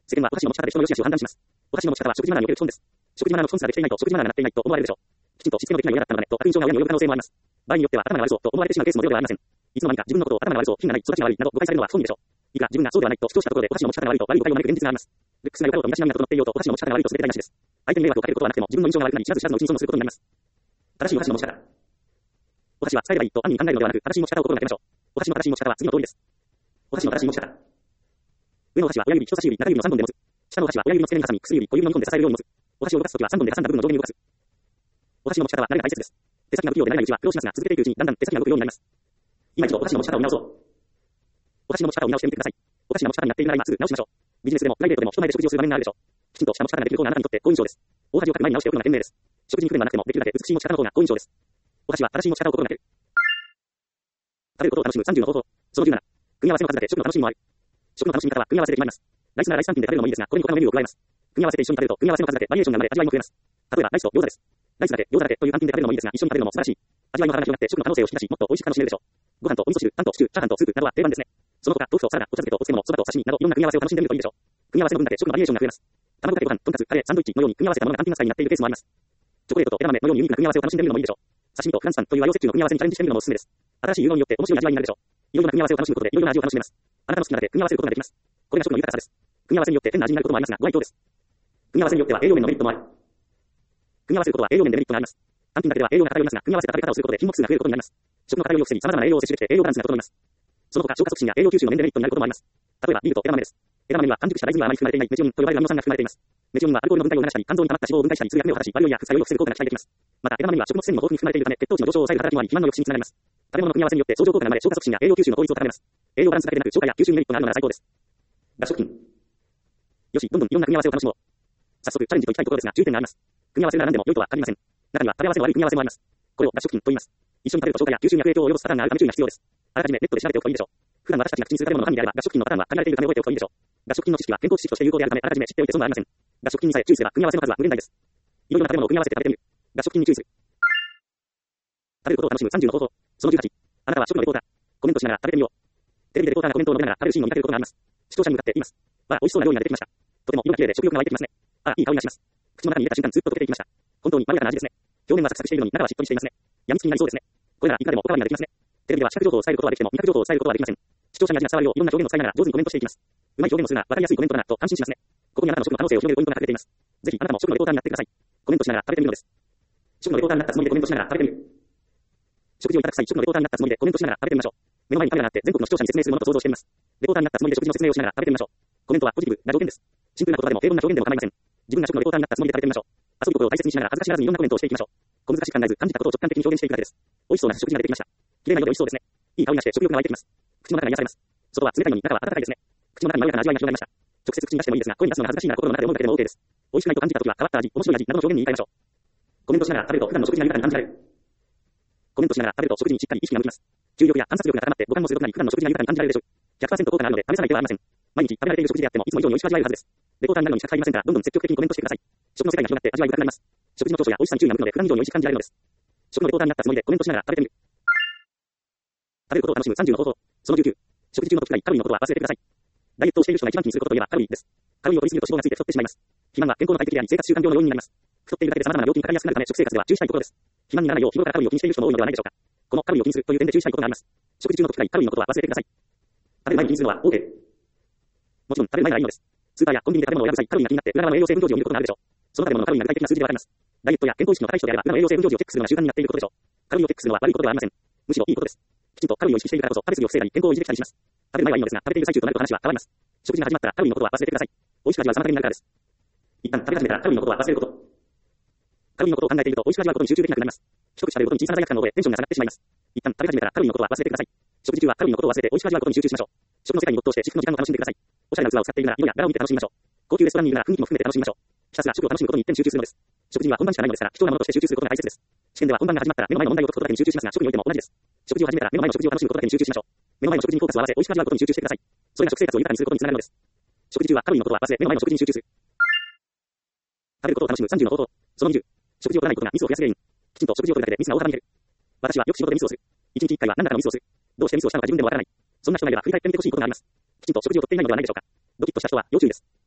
世間はお箸の持ち方で人の良し悪しを判断します。お箸の持ち方は食事マナーにおける基本です。食事マナーの基本さえできていないと食事マナーがなっていないと思われるでしょう。きちんとしつけのできないようだったのでと悪印象が親に及ぶ可能性もあります。場合によっては頭が悪そうと思われてしまうケースもゼロではありません。いつの間にか自分のことを頭が悪そう、品がない、育ちが悪いなど誤解されるのは不本意でしょう。いくら自分がそうではないと主張したところでお箸の持ち方が悪いと悪い誤解を招く現実があります。ルックスが良かろうと身だしなみが整っていようとお箸の持ち方が悪いと全て台無しです。相手に迷惑をかけることはなくても自分の印象が悪くなり知らず知らずのうちに損をすることになります。正しいお箸の持ち方。お箸は伝えればいいと暗に考えるのではなく正しい持ち方を心がけましょう。お箸の正しい持ち方は次の通りです。お箸の正しい持ち方。上のお箸は親指、人差し指、中指の3本で持つ。下のお箸は親指の付け根に挟み、薬指、小指の2本で支えるように持つ。お箸を動かすときは3本で挟んだ部分の上下に動かす。お箸の持ち方は慣れが大切です。手先が不器用で慣れないうちは苦労しますが、続けていくうちにだんだん手先が動くようになります。今一度お箸の持ち方を見直そう。お箸の持ち方を見直してみてください。おかしな持ち方になっているなら今すぐ直しましょう。ビジネスでもプライベートでも人前で食事をする場面があるでしょう。きちんとした持ち方ができる方があなたにとって好印象です。大恥をかく前に直しておくのが賢明です。食事に不便はなくてもできるだけ美しい持ち方の方が好印象です。お箸は正しい持ち方を心がける。食べることを楽しむ30の方法。その17。組み合わせの数だけ食の楽しみもある。食の楽しみ方は組み合わせで決まります。ライスならライス単品で食べるのもいいですが、これに他のメニューを加えます。組み合わせて一緒に食べると、組み合わせの数だけバリエーションが生まれ味わいも増えます。例えばライスと餃子です。ライスだけ餃子だけという単品で食べるのもいいですが、一緒に食べるのも素晴らしい。味わいの幅が広がって食の可能性を引き出し、もっと美味しく楽しめるでしょう。ご飯とお味噌汁、パンとシチュー、チャーハンとスープなどは定番ですね。その他、豆腐とサラダ、お茶漬けとお漬物、そばと刺身などいろんな組み合わせを楽しんでみるといいでしょう。組み合わせの分だけ食のバリエーションが増えます。卵かけご飯、とんかつ、カレー、サンドイッチのように組み合わせたものが単品扱いになっているケースもあります。チョコレートと枝豆のようにユニークな組み合わせを楽しんでみるのもいいでしょう。刺身とフランスパンという和洋折衷の組み合わせにチャレンジしてみるのもおすすめです。新しい融合によって面白い味わいになるでしょう。いろいろな組み合わせを楽しむことでいろいろな味を楽しめます。あなたの好きなだけ組み合わせることができます。これが食の豊かさです。組み合わせによって変な味になることもありますが、ご愛嬌です。組み合わせによっては栄養面のメリットもある。組み合わせることは栄養面でメリットがあります。単品だけでは栄養が偏りますが、組み合わせた食べ方をすることで品目数が増えることになります。食の偏りを防ぎ、様々な栄養を摂取できて栄養バランスが整います。その他、消化促進や栄養吸収の面でメリットになることもあります。例えば、ビールと枝豆です。枝豆には完熟した大豆があまり含まれていないメチオニンと呼ばれるアミノ酸が含まれています。メチオニンはアルコールの分解を促したり、肝臓に溜まった脂肪を分解したりする役目を果たし、悪酔いや副作用を防ぐ効果が期待できます。また、枝豆には食物繊維も豊富に含まれているため、血糖値の上昇を抑える働きもあり、肥満の抑止につながります。食べ物の組み合わせによって相乗効果が生まれ、消化促進や栄養吸収の効率を高めます。栄養バランスだけでなく、消化や吸収にメリットがあるのなら最高です。脱食品。よし、どんどんいろんな組み合わせを楽しもう。早速、チャレンジといきたいところですが、注意点があります。組み合わせが何でも良いとは限りません。中には食べ合わせの悪い組み合わせもあります。これを脱食品と言います。一緒に食べると消化や吸収に悪影響を及ぼすパターンがあるため注意が必要です。あらかじめネットで調べておくといいでしょう。普段私たちが口にする食べ物の範囲であれば、脱食品のパターンは限られているため覚えておくといいでしょう。脱食品の知識は健康知識として有効であるため、あらかじめ知っておいて損はありません。脱食品にさえ注意すれば、組み合わせの数は無限大です。いろいろな食べ物を組み合わせて食べてみる。脱食品に注意する。食べることを楽しむ30の方法。その18。あなたは食のレポーター。コメントしながら食べてみよう。テレビでレポーターがコメントを述べながら食べるシーンを見かけることがあります。視聴者に向かって言います。わあ、美味しそうな料理が出てきました。とても色が綺麗で食欲が湧いてきますね。ああ、いい香りがします。口の中に入れた瞬間ずっと溶けていきました。本当にまろやかな味ですね。表面はサクサクしているのに中はしっとりしていますね。やみつきになりそうですね。これならいくらでもおかわりができますね。テレビでは視覚情報を伝えることはできても味覚情報を伝えることはできません。視聴者に味が伝わるよういろんな表現を使いながら上手にコメントしていきます。うまい表現をするなら分かりやすいコメントだなと安心しますね。ここにあなたの食の可能性を広げるポイントが隠れています。ぜひあなたも食のレポーターになってください。コメントしながら食べてみるのです。食のレポーターになったつもりでコメントしながら食べてみる。食事をいただく際、食のレポーターになったつもりでコメントしながら食べてみましょう。目の前にカメラがあって全国の視聴者に説明するものと想像しています。レポーターになったつもりで食事の説明をしながら食べてみましょう。コメントはポジティブな条件です。シンプルな言葉でも平凡な表現でも構いません。自分が食のレポーターになったつもりで食べてみましょう。遊ぶことを大切にしながら恥ずかしがらずにいろんなコメントをしていきましょう。小難しく考えず感じたことを直感的に表現していくだけです。美味しそうな食事が出てきました。綺麗な色で美味しそうですね。いい香りがして食欲が湧いてきます。口の中が癒されます。外は冷たいのに中は暖かいですね。口の中にまろやかな味わいが広がりました。直接口に出してもいいですが、声に出すのが恥ずかしいなら心の中で思うだけでも OK です。美味しくないと感じたときは変わった味、面白い味などの表現に言い換えましょう。コメントしながら食べると普段の食事が豊かに感じられる。コメントしながら食べると食事にしっかり意識が向きます。注意力や観察力が高まって五感の鋭くなり普段の食事が豊かに感じられるでしょう。100% 効果があるので試さない手はありません。毎日食べられている食事であってもいつも以上に美味しく味わえるはずです。レポーターになるのに差がありませんから、どんどん積極的にコメントしてください。食の世界が広がって味わい深くなります。食事の長所や美味しさに注意が向くので普段以上に美味しく感じられるのです。食のレポーターになったつもりでコメントしながら食べてみる。食べることを楽しむ30の方法。その19。食事中の時間にカロリーのことは忘れてください。ダイエットをしている人が一番気にすることといえばカロリーです。カロリーを取りすぎると脂肪がついて太ってしまいます。肥満は健康の大敵であり生活習慣病の要因になります。太っているだけで様々な病気にかかりやすくなるため食生活では注意したいところです。肥満にならないよう日頃からカロリーを気にしている人も多いのではないでしょうか。このカロリーを気にするという点で注意したいことがあります。食事中の時間にカロリーのことは忘れてください。食べる前に気にするのは OK。もちろん食べる前がいいのです。スーパーやコンビニで食べ物を選ぶ際カロリーが気になって裏側の栄養成分表示を見ることがあるでしょう。その食べ物のカロリーが具体的な数字でわかります。ダイエットや健康意識の高い人であれば裏の栄養成分表示をチェックするのが習慣になっていることでしょう。カロリーをチェックするのは悪いことではありません。むしろいいことです。きちんとカロリーを意識しているからこそ食べ過ぎを防いだり健康を維持できたりします。食べる前はいいのですが食べている最中となると話は変わります。食事が始まったらカロリーのことは忘れてください。美味しく味わう妨げになるからです。一旦食べ始めたらカロリーのことは忘れること。カロリーのことを考えていると美味しく味わうことに集中できなくなります。一口食べることに小さな罪悪感の覚えテンションが下がってしまいます。一旦食べ始めたらカロリーのことは忘れてください。食事中はカロリーのことを忘れて美味しく味わうことに集中しましょう。食の世界に没頭して至福の時間を楽しんでください。おしゃれな器を使っているなら色や柄を見て楽しみましょう。高級レストランにいるなら雰囲気も含めて楽しみましょう。ひたすら食を楽しむことに一点集中するのです。食事には本番しかないのですから貴重なものとして集中することが大切です。試験では本番が始まったら目の前の問題を解くことだけに集中しますが食においても同じです。食事を始めたら目の前の食事を楽しむことだけに集中しましょう。目の前の食事にフォーカスを合わせ美味しく味わうことに集中してください。それが食生活を豊かにすることにつながるのです。食事中はカロリーのことは忘れ目の前の食事に集中する。食べることを楽しむ30の方法。その20。食事を取らないことがミスを増やす原因。きちんと食事を取るだけでミスが大幅に減る。私はよく仕事でミスをする。1日1回は何らかのミスをする。どうしてミスをしたのか自分でもわからない。そんな人がいれば振り返ってみてほしいことがあります。きちんと食事を取っていないのではないでしょうか。ドキッとした人は要注意です。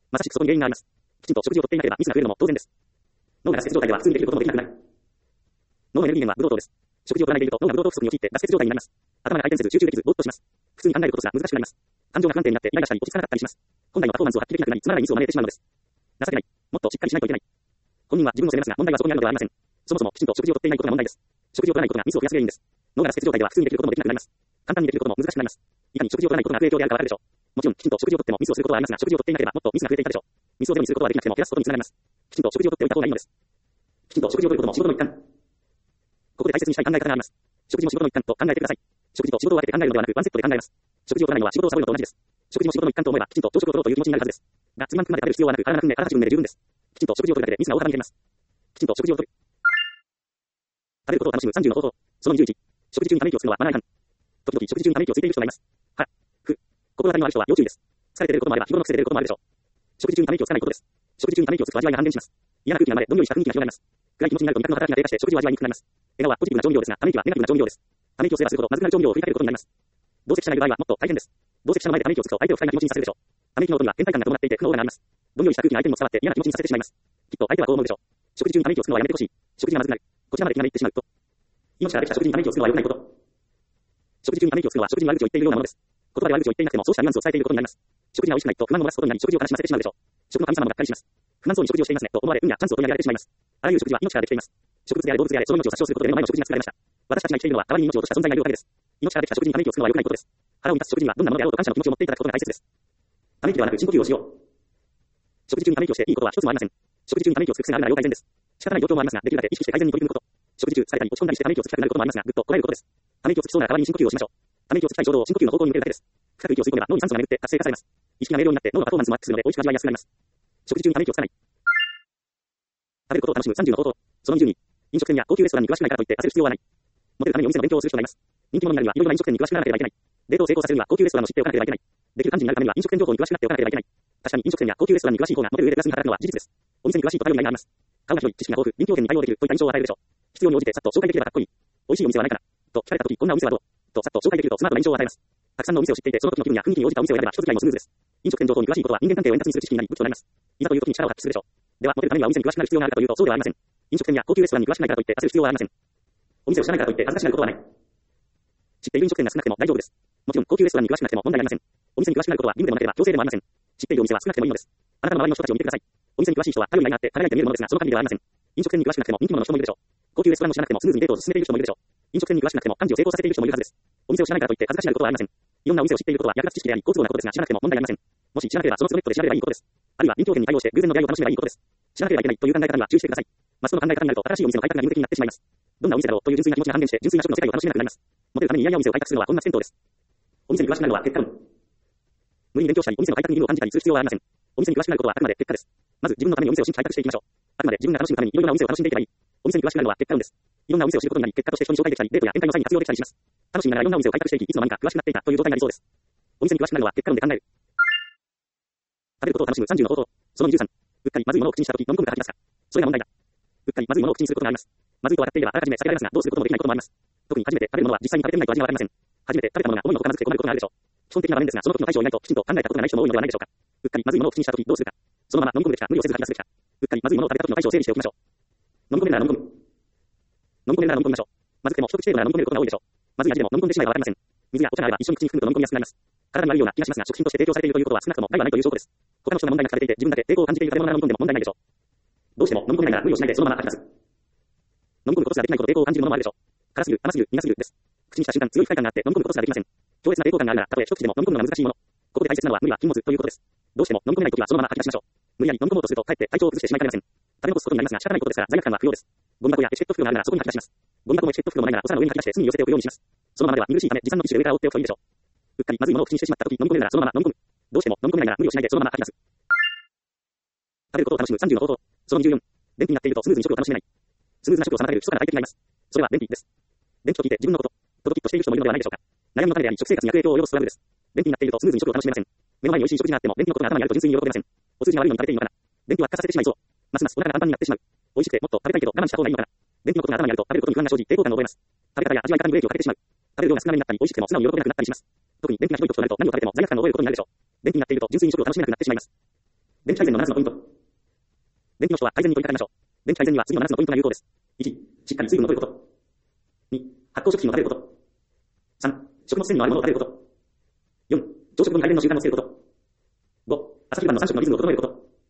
まさしくそこに原因があります。きちんと食事をとっていなければミスが増えるのも当然です。脳が脱血状態では普通にできることもできなくなる。脳のエネルギー源はブドウ糖です。食事を取らないでいると脳がブドウ糖不足に陥って脱血状態になります。頭が回転せず集中できずぼーっとします。普通に考えることすら難しくなります。感情が不安定になってイライラしたり落ち着かなかったりします。本来のパフォーマンスを発揮できなくなりつまらないミスを招いてしまうのです。情けない。もっとしっかりしないといけない。本人は自分を責めますが問題はそこにあるのではありません。そもそもきちんと食事をとっていないことが問題です。食事を取らないことがミスを増やす原因です。脳が脱血状態では普通にできることもできなくなります。簡単にできることも難しくなります。いかに食事を取らないことが悪影響であるかわかるでしょう。もちろんきちんと食事をとってもミスをすることはありますが、食事をとっていなければもっとミスが増えていたでしょう。ミスをゼロにすることはできなくても減らすことにつながります。きちんと食事をとっておいた方がいいのです。きちんと食事をとることも仕事の一環。ここで大切にしたい考え方があります。食事も仕事の一環と考えてください。食事と仕事を分けて考えるのではなくワンセットで考えます。食事を取らないのは仕事をサボるのと同じです。食事も仕事の一環と思えばきちんと朝食を取ろうという気持ちになるはずです。が、つまんくまで食べる必要はなく、体が組んで体8分で十分です。きちんと食事を取るだけでミスが大幅に減ります。きちんと食事を取る。食べることを楽しむ30の方法。その21。食事中にため息をつくのはマナー違反。時々食事中にため息をついている人がいます。は、ふ。心当たりのある人は要注意です。疲れて出ることもあれば日頃の癖で出ることもあるでしょう。食事中にため息をつかないことです。食事中にため息をつくと味わいが半減します。嫌な空気が生まれ、どんよりした雰囲気が広がります。暗い気持ちになると味覚の働きが低下して食事を味わいにくくなります。笑顔はポジティブな調味料ですが、ため息はネガティブな調味料です。ため息をすればするほどまずくなる調味料を振りかけることになります。同席者がいる場合はもっと大変です。同席者の前でため息をつくと相手を不快な気持ちにさせるでしょう。ため息の音には倦怠感が伴っていて苦悩があります。どんよりした空気が相手にも伝わって嫌な気持ちにさせてしまいます。きっと相手はこう思うでしょう。食事中にため息をつくのはやめてほしい。食事がまずくなる。こちらまで気がめいってしまうと。命からできた食事にため息をつくのは良くないこと。食事中にため息をつくのは食事に悪口を言っているようなものです。言葉で悪口を言っていなくてもそうしたニュアンスを伝えていることになります。食事が美味しくないと不満を漏らすことになり食事を悲しませてしまうでしょう。食の神様もがっかりします。不満そうに食事をしていますねと思われ運やチャンスを取り上げられてしまいます。あらゆる食事は命からできています。植物であれ動物であれその命を殺傷することで目の前の食事が作られました。私たちが生きているのは代わりに命を落とした存在がいるおかげです。命からできた食事にため息をつくのは良くないことです。腹を満たす食事にはどんなものであろうと感謝の気持ちを持っていただくことが大切です。ため息ではなく深呼吸をしよう。食事中にため息をしていいことは一つもありません。食事中にため息をつく癖があるなら要改善です。仕方ない状況もありますが、できるだけ意識して改善に取り組むこと。食事中疲れたり落ち込んだりしてため息をつきたくなることもありますが、ぐっとこらえることです。ため息をつきそうなら代わりに深呼吸をしましょう。ため息をつきたい衝動を深呼吸の方向に向けるだけです。深く息を吸い込めば脳に酸素が巡って活性化されます。意識が明瞭になって脳のパフォーマンスもアップするので美味しく味わいやすくなります。食事中にため息をつかない。食べることを楽しむ30の方法。その22。飲食店や高級レストランに詳しくないからといって焦る必要はない。モテるためにお店の勉強をする人がいます。人気者になるにはいろいろな飲食店に詳しくならなければいけない。デートを成功させるには高級レストランを知っておかなければいけない。できる幹事になるためには飲食店情報に詳しくなっておかなければいけない。確かに飲食店や高級レストランに詳しい方がモテる上でプラスに働くのは事実です。お店に詳しいと頼りがいがあります。顔が広い、知識が豊富、臨機応変に対応できるといった印象を与えるでしょう。必要に応じてさっと紹介できればかっこいい。美味しいお店はないかなと聞かれたとき、こんなお店はどうとさっと紹介できるとスマートな印象を与えます。たくさんのお店を知っていて、その時の気分や雰囲気に応じたお店を選べば人付き合いもスムーズです。飲食店情報に詳しいことは人間関係を円滑にする知識になり武器となります。いざという時に力を発揮するでしょう。では、モテるためにはお店に詳しくなる必要があるかというとそうではありません。飲食店や高級レストランに詳しくないからといって焦る必要はありません。お店を知らないからといって恥ずかしがることはない。知っている飲食店が少なくても大丈夫です。もちろん高級レストランに詳しくなくても問題ありません。お店に詳しくなることは義務でもなければ強制でもありません。知っているお店は少なくてもいいのです。あなたの周りの人たちを見てください。お店に詳しい人は頼りがいがあって輝いて見えるものですが、その限りではありません。飲食店に詳しくなくても人気者の人もいるでしょう。高級レストランを知らなくてもスムーズにデートを進めている人もいるでしょう。飲食店に詳しくなくても幹事を成功させている人もいるはずです。お店を知らないからといって恥ずかしがることはありません。いろんなお店を知っていることは役立つ知識であり好都合なことですが知らなくても問題ありません。もし知らなければその都度ネットで調べればいいことです。あるいは臨機応変に対応して偶然の出会いを楽しめばいいことです。知らなければいけないという考え方には注意してください。マストの考え方になると新しいお店の開拓が義務的になってしまいます。どんなお店だろうという純粋な気持ちが半減して純粋な食の世界を楽しめなくなります。モテるために嫌々お店を開拓するのは本末転倒です。お店に詳しくなるのは結果論。無理に勉強したりお店の開拓に意味を感じたりする必要はありません。お店に詳しくなることはあくまで結果です。まず自分のためにお店を新規開拓していきましょう。あくまで自分が楽しむためにいろいろなお店を楽しんでいけばいい。お店に詳しくなるのは結果論です。いろんなお店を知ることになり結果として人に紹介できたりデートや宴会の際に活用できたりします。楽しみながらいろんなお店を開拓していきいつの間にか詳しくなっていたという状態になりそうです。お店に詳しくなるのは結果論で考える。食べることを楽しむ30の方法。その23。うっかりまずいものを口にしたとき飲み込むから吐き出すか。それが問題だ。うっかりまずいものを口にすることがあります。まずいと分かっていればあらかじめ避けられますがどうすることもできないこともあります。特に初めて食べるものは実際に食べてみないと味がわかりません。初めて食べたものが思いのほかまずくて困ることがあるでしょう。基本的な場面ですがその時の対処をいないときちんと考えたことがない人も多いのではないでしょうか。うっかりまずいものを口にしたときどうするか。そのまま飲み込むべきか無理をせず吐き出すべきか。うっかりまずいものを食べたときの対処を整理しておきましょう。飲み込めるなら飲み込む。飲み込めるなら飲み込みましょう。まずくても一口程度なら飲み込めることが多いでしょう。まずい味でも飲み込んでしまえばわかりません。水やお茶があれば一緒に口に含むと飲み込みやすくなります。体に悪いような気がしますが食品として提供されているということは少なくとも害はないという証拠です。他の人が問題が聞かれていて自分だけ抵抗を感じている食べ物なら飲み込んでも問題ないでしょう。どうしても飲み込めないなら無理をしないでそのまま吐き出す。飲み込むことすらできないほど抵抗を感じるものもあるでしょう。辛すぎる、甘すぎる、苦すぎるです。口にした瞬間強い不快感があって飲み込むことすらできません。強烈な抵抗感があるならたとえ一口でも飲み込むのが難しいもの。ここで大切なのは無理は禁物ということです。どうしても飲み込めないときはそのまま吐き出しましょう。無理やり飲み込もうとするとかえって体調を崩してしまいかねません。食べ残すことになりますが仕方ないことですから罪悪感は不要です。ゴミ箱やエチケット袋があるならそこに吐き出します。ゴミ箱もエチケット袋もないならお皿の上に吐き出して隅に寄せておくようにします。そのままでは見苦しいため持参のティッシュで上から覆っておくといいでしょう。うっかりまずいものを口にしてしまったとき飲み込めるならそのまま飲み込む。どうしても飲み込めないなら無理をしないでそのまま吐き出す。食べることを楽しむ30の方法。その24。便秘になっているとスムーズに食を楽しめない。スムーズな食を妨げる人から大敵がいます。それは便秘です。便秘と聞いて自分のこととドキッとしている人もいるのではないでしょうか。悩みの種であり食生活に悪影響を及ぼすトラブルです。便秘になっているとスムーズに食を楽しめません。目の前に美味しい食事があっても便秘のことが頭にあると純粋に喜べません。お通じが悪いのに食べていいのかな。便秘は悪化させてしまいそう。ますますお腹がパンパンになってしまう。美味しくてもっと食べたいけど我慢した方がいいのかな。便秘のことが頭にあると食べることに不安が生じ抵抗感を覚えます。食べ方や味わい方にブレーキをかけてしまう。食べる量が少なめになったり美味しくても素直に喜べなくなったりします。特に便秘がひどい時となると何を食べても罪悪感を覚えることになるでしょう。便秘になっていると純粋に食を楽しめなくなってしまいます。 電気配線の7つのポイント。電気の人は改善に取り掛かりましょう。電気改善には次の7つのポイントが有効です。1、しっかり水分を取ること。2、発酵食品を食べること。3、食物繊維のあるものを食べること。4、朝食後に排便の習慣をつけること。5、朝昼晩の3食のリズムを整えること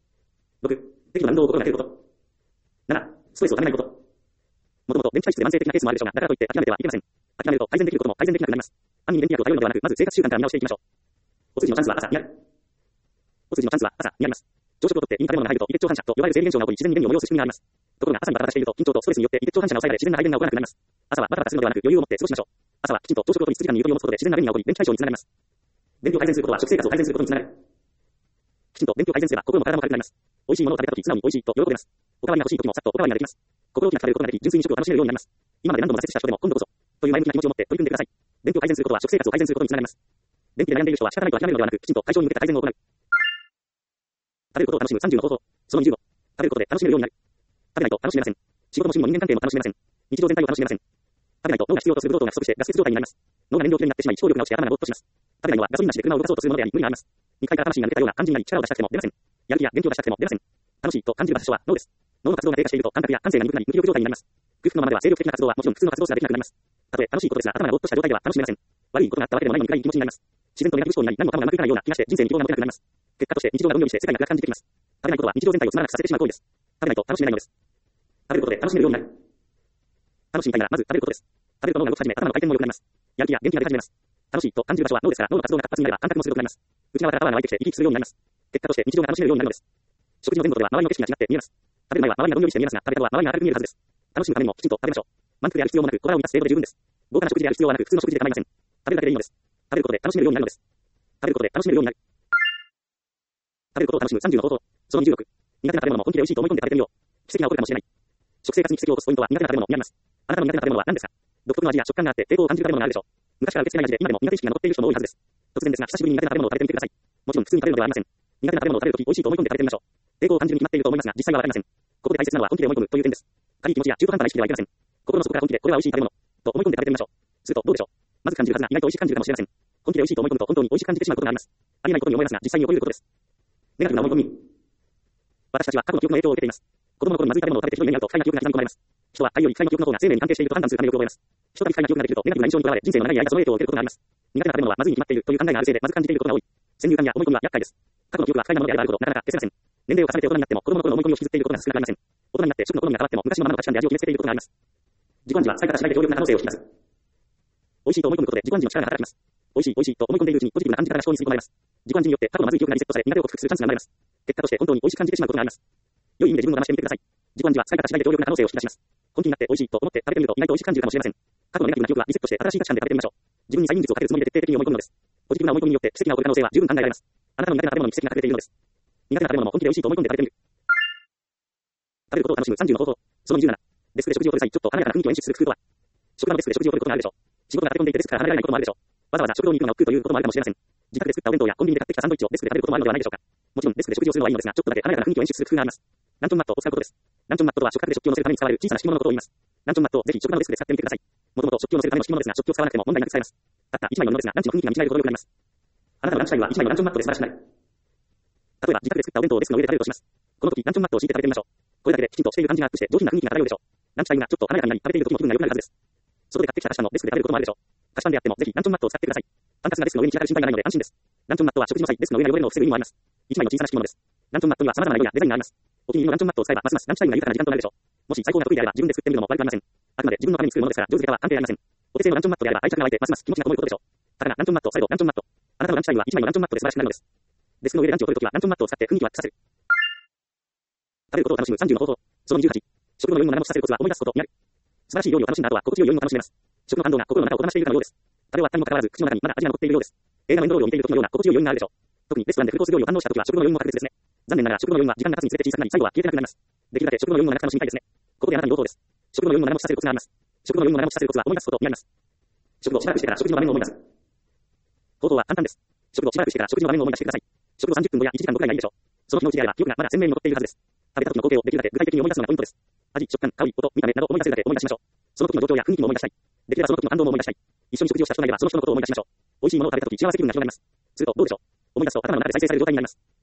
。6、適度な運動を心がけること。7、ストレスをためないこと。もともと電気体質で慢性的なケースもあるでしょうが、だからといって諦めてはいけません。諦めると改善できることも改善できなくなります。安易に電気薬を頼るのではなく、まず生活習慣から見直していきましょう。お通じのチャンスは朝にある。お通じのチャンスは朝にあります。朝食をとっていい食べ物が入ると胃血腸反射と呼ばれる生理現象が起こり自然に便を催す仕組みがあります。ところが朝にバタバタしていると緊張とストレスによって胃血腸反射が抑えられ自然な排便が起こらなくなります。朝はバタバタするのではなく余裕を持って過ごしましょう。朝はきちんと朝食をとり質時間にゆとりを持つことで自然な便が起こり便秘解消につながります。便秘を改善することは食生活を改善することにつながる。きちんと便秘を改善すれば心も体も軽くなります。美味しいものを食べたとき素直に美味しいと喜べます。おかわりが欲しいときもさっとおかわりができます。心置きなく食べることができ純粋に食を楽しめるようになります。今まで何度も挫折した人でも今度こそという前向きな気持ちを持って取り組んでください。便秘を改善することは食生活を改善することにつながります。便秘で悩んでいる人は仕方ないと諦めるのではなくきちんと解消に向けた改善を行う。食べることを楽しむ30の方法。その25。食べることで楽しめるようになる。食べないと楽しめません。仕事も趣味も人間関係も楽しめません。日常全体を楽しめません。食べないと脳が必要とするブドウ糖が不足してガス欠状態になります。脳が燃料切れになってしまい思考力が落ちて頭がぼーっとします。食べないのはガソリンなしで車を動かそうとするものであり無理があります。2階から魂が抜けたような感じになり力を出したくても出ません。やる気や元気を出したくても出ません。楽しいと感じる場所は脳です。脳の活動が低下していると感覚や感性が鈍くなり無気力状態になります。空腹のままでは精力的な活動はもちろん普通の活動すらできなくなります。たとえ楽しいことですが頭がぼーっとした状態では楽しめません。悪いことがあったわけでもないのに暗い気持ちになります。自然とネガティブ思考になり何もかもうまくいかないような気がして人生に希望が持てなくなります。結果として日常がどんよりして世界が暗く感じてきます。食べないことは日常全体をつまらなくさせてしまう行為です。食べないと楽しめないのです。食べることで楽しめるようになる。楽しみたいならまず食べることです。食べると脳が動き始め頭の回転も良くなります。やる気や元気が出始めます。楽しいと感じる場所は脳ですから脳の活動が活発になれば感覚も鋭くなります。内側からパワーが湧いてきて生き生きするようになります。結果として日常が楽しめるようになるのです。食事の前後では周りの景色が違って見えます。食べる前は周りがどんよりして見えますが食べた後は周りが明るく見えるはずです。楽しむためにもきちんと食べましょう。満腹である必要もなく小腹を満たす程度で十分です。豪華な食事である必要はなく普通の食事で構いません。食べるだけでいいのです。食べることで楽しめるようになるのです。食べることで楽しめるようになる。食べることを楽しむ30の方法。その26。苦手な食べ物も本気で美味しいと思い込んで食べてみよう。奇跡が起こるかもしれない。食生活に奇跡を起こすポイントは苦手な食べ物にあります。あなたの苦手な食べ物は何ですか？独特の味や食感があって抵抗を感じる食べ物があるでしょう。昔から受け付けない味で今でも苦手意識が残っている人も多いはずです。突然ですが久しぶりに苦手な食べ物を食べてみてください。もちろん普通に食べるのではありません。苦手な食べ物を食べるとき美味しいと思い込んで食べてみましょう。抵抗を感じるに決まっていると思いますが実際はわかりません。ここで大切なのは本気で思い込むという点です。軽い気持ちや中途半端な意識ではいけません。心の底から本気でこれは美味しい食べ物と思い込んで食べてみましょう。するとどうでしょう。まず感じるはずが意外と美味しく感じるかもしれません。本気で美味しいと思い込むと本当に美味しく感じてしまうことがあります。ありえないことに思いますが実際に起こり得ることです。ネガティブな思い込み。私たちは過去の記憶の影響を受けています。子供の頃にまずい食べ物を食べてひどい目に遭うと不快な記憶が刻み込まれます。人は肺より機械の記憶の方が生命に関係していると判断するために覚えます。ひとたび機械な記憶ができるとネガティブな印象にとらわれ人生の長い間その影響を受けることがあります。苦手な食べ物はまずいに決まっているという考えがあるせいでまず感じていることが多い。先入観や思い込みは厄介です。過去の記憶は不快なものであるほどなかなか消せません。年齢を重ねて大人になっても子供の頃の思い込みを引きずっていることが少なくありません。大人になって食の好みが変わっても昔のままの価値観で味を決めつけていることがあります。自己暗示は最から次第で強力な可能性を引き出す。美味しいと思い込むことで自己暗示の力が働きます。美味しい美味しいと思い込んでいるうちにポジティブな感じ方が思考に吸い込まれます。自己暗示によって過去のまずい記憶がリセットされ苦手を克服するチャンスが生まれます。結果として本当に美味しく感じてしまうことがあります。良い意味で自分を騙してみてください。自己暗示は使い方次第で強力な可能性を引き出します。本気になって美味しいと思って食べてみると意外と美味しく感じるかもしれません。過去のネガティブな記憶はリセットして新しい価値観で食べてみましょう。自分に再現実をかけるつもりで徹底的に思い込むのです。ポジティブな思い込みによって奇跡が起こる可能性は十分考えられます。あなたの苦手な食べ物に奇跡が隠れているのです。苦手な食べ物も本気で美味しいと思い込んで食べてみる。食べることを楽しむ30の方法。その27。デスクで食事をとる際、ちょっと華やかな雰囲気を演出する工夫とは。職場のデスクで食事をとることがあるでしょう。仕事が立て込んでいてデスクから離れられないこともあるでしょう。わざわざ食堂に行くのが億劫ということもあるかもしれません。自宅で作ったお弁当やコンビニで買ってきたサンドイッチをデスクで食べることもあるのではないでしょうか。もちろんデスクで食事をするのはいいのですが、ちょっとだけ華やかな雰囲気を演出する工夫があります。ランチョンマットを使うことです。ランチョンマットとは食卓で食器を乗せるために使われる小さな敷物のことを言います。ランチョンマットをぜひ職場のデスクで使ってみてください。もともと食器を乗せるための敷物ですが、食器を使わなくても問題なく使えます。たった1枚の布ですが、ランチの雰囲気が見違えるほど良くなります。あなたのランチタイムは1枚のランチョンマットで素晴らしくなる。例えば自宅で作ったお弁当をデスクの上で食べるとします。この時ランチョンマットを敷いて食べてみましょう。これだけできちんとしている感じがアップして上品な雰囲気が漂うでしょう。ランチタイムがちょっと華やかになり食べている時の気分が良くなるはずです。外で買ってきた菓子パンをデスクで食べることもあるでしょう。菓子パンであってもぜひランチョンマットを使ってください。パンカスがデスクの上に散らかる心配がないので安心です。ランチョンマットは食事の際デスクの上が汚れるのを防ぐ意味もあります。1枚の小さな敷物です。ランチョンマットには様々な色やデザインがあります。お気に入りのランチョンマットを使えばますますランチタイムが豊かな時間となるでしょう。もし最高が得意であれば自分で作ってみるのも悪くありません。あくまで自分のために作るものですから上手かは関係ありません。お手製のランチョンマットであれば愛着が湧いてますます気持ちがこもることでしょう。だからランチョンマット、最後ランチョンマット。あなたのランチタイムは1枚のランチョンマットで素晴らしくなるのです。デスクの上でランチを取るときはランチョンマットを使って雰囲気をアップさせる。食べることを楽しむ30の方法。その28。食の余韻を長持ちさせるコツは思い出すことにある。素晴らしい料理を楽しんだ後は心地よい余韻を楽しめます。食の感動が心の中を閉ざしているかのようです。食べ終わったにもかかわらず口の中にまだ味が残っているようです。映画のエンドロールを見ている時のような心地よい余韻があるでしょう。特にレストランでフルコース料理を堪能した時は食の余韻も格別ですね。残念ながら食の余韻は時間が経つにつれて小さくなり最後は消えてなくなります。できるだけ食の余韻を長く楽しみたいですね。ここであなたに朗報です。食の余韻を長持ちさせるコツがあります。食の余韻を長持ちさせるコツは思い出すことにあります。食後しばらくしてから食事の場面を思い出す。方法は簡単です。食後しばらくしてから食事の場面を思い出してください。食後30分後や1時間後くらいがいいでしょう。その日のうちであれば記憶がまだ鮮明に残っているはずです。食べた時の光景をできるだけ具体的に思い出すのがポイントです。味、食感、香り、音、見た目など思い出せるだけ思い出しましょう。その時の状況や雰囲気も思い出したい。できればその時の感動も思い出したい。一緒に食事をした人がいればその人のことを思い出しましょう。美味しいものを食べた時幸せ気分が広がります。するとどうでしょう。思い出すと頭の中で再生される状態になります。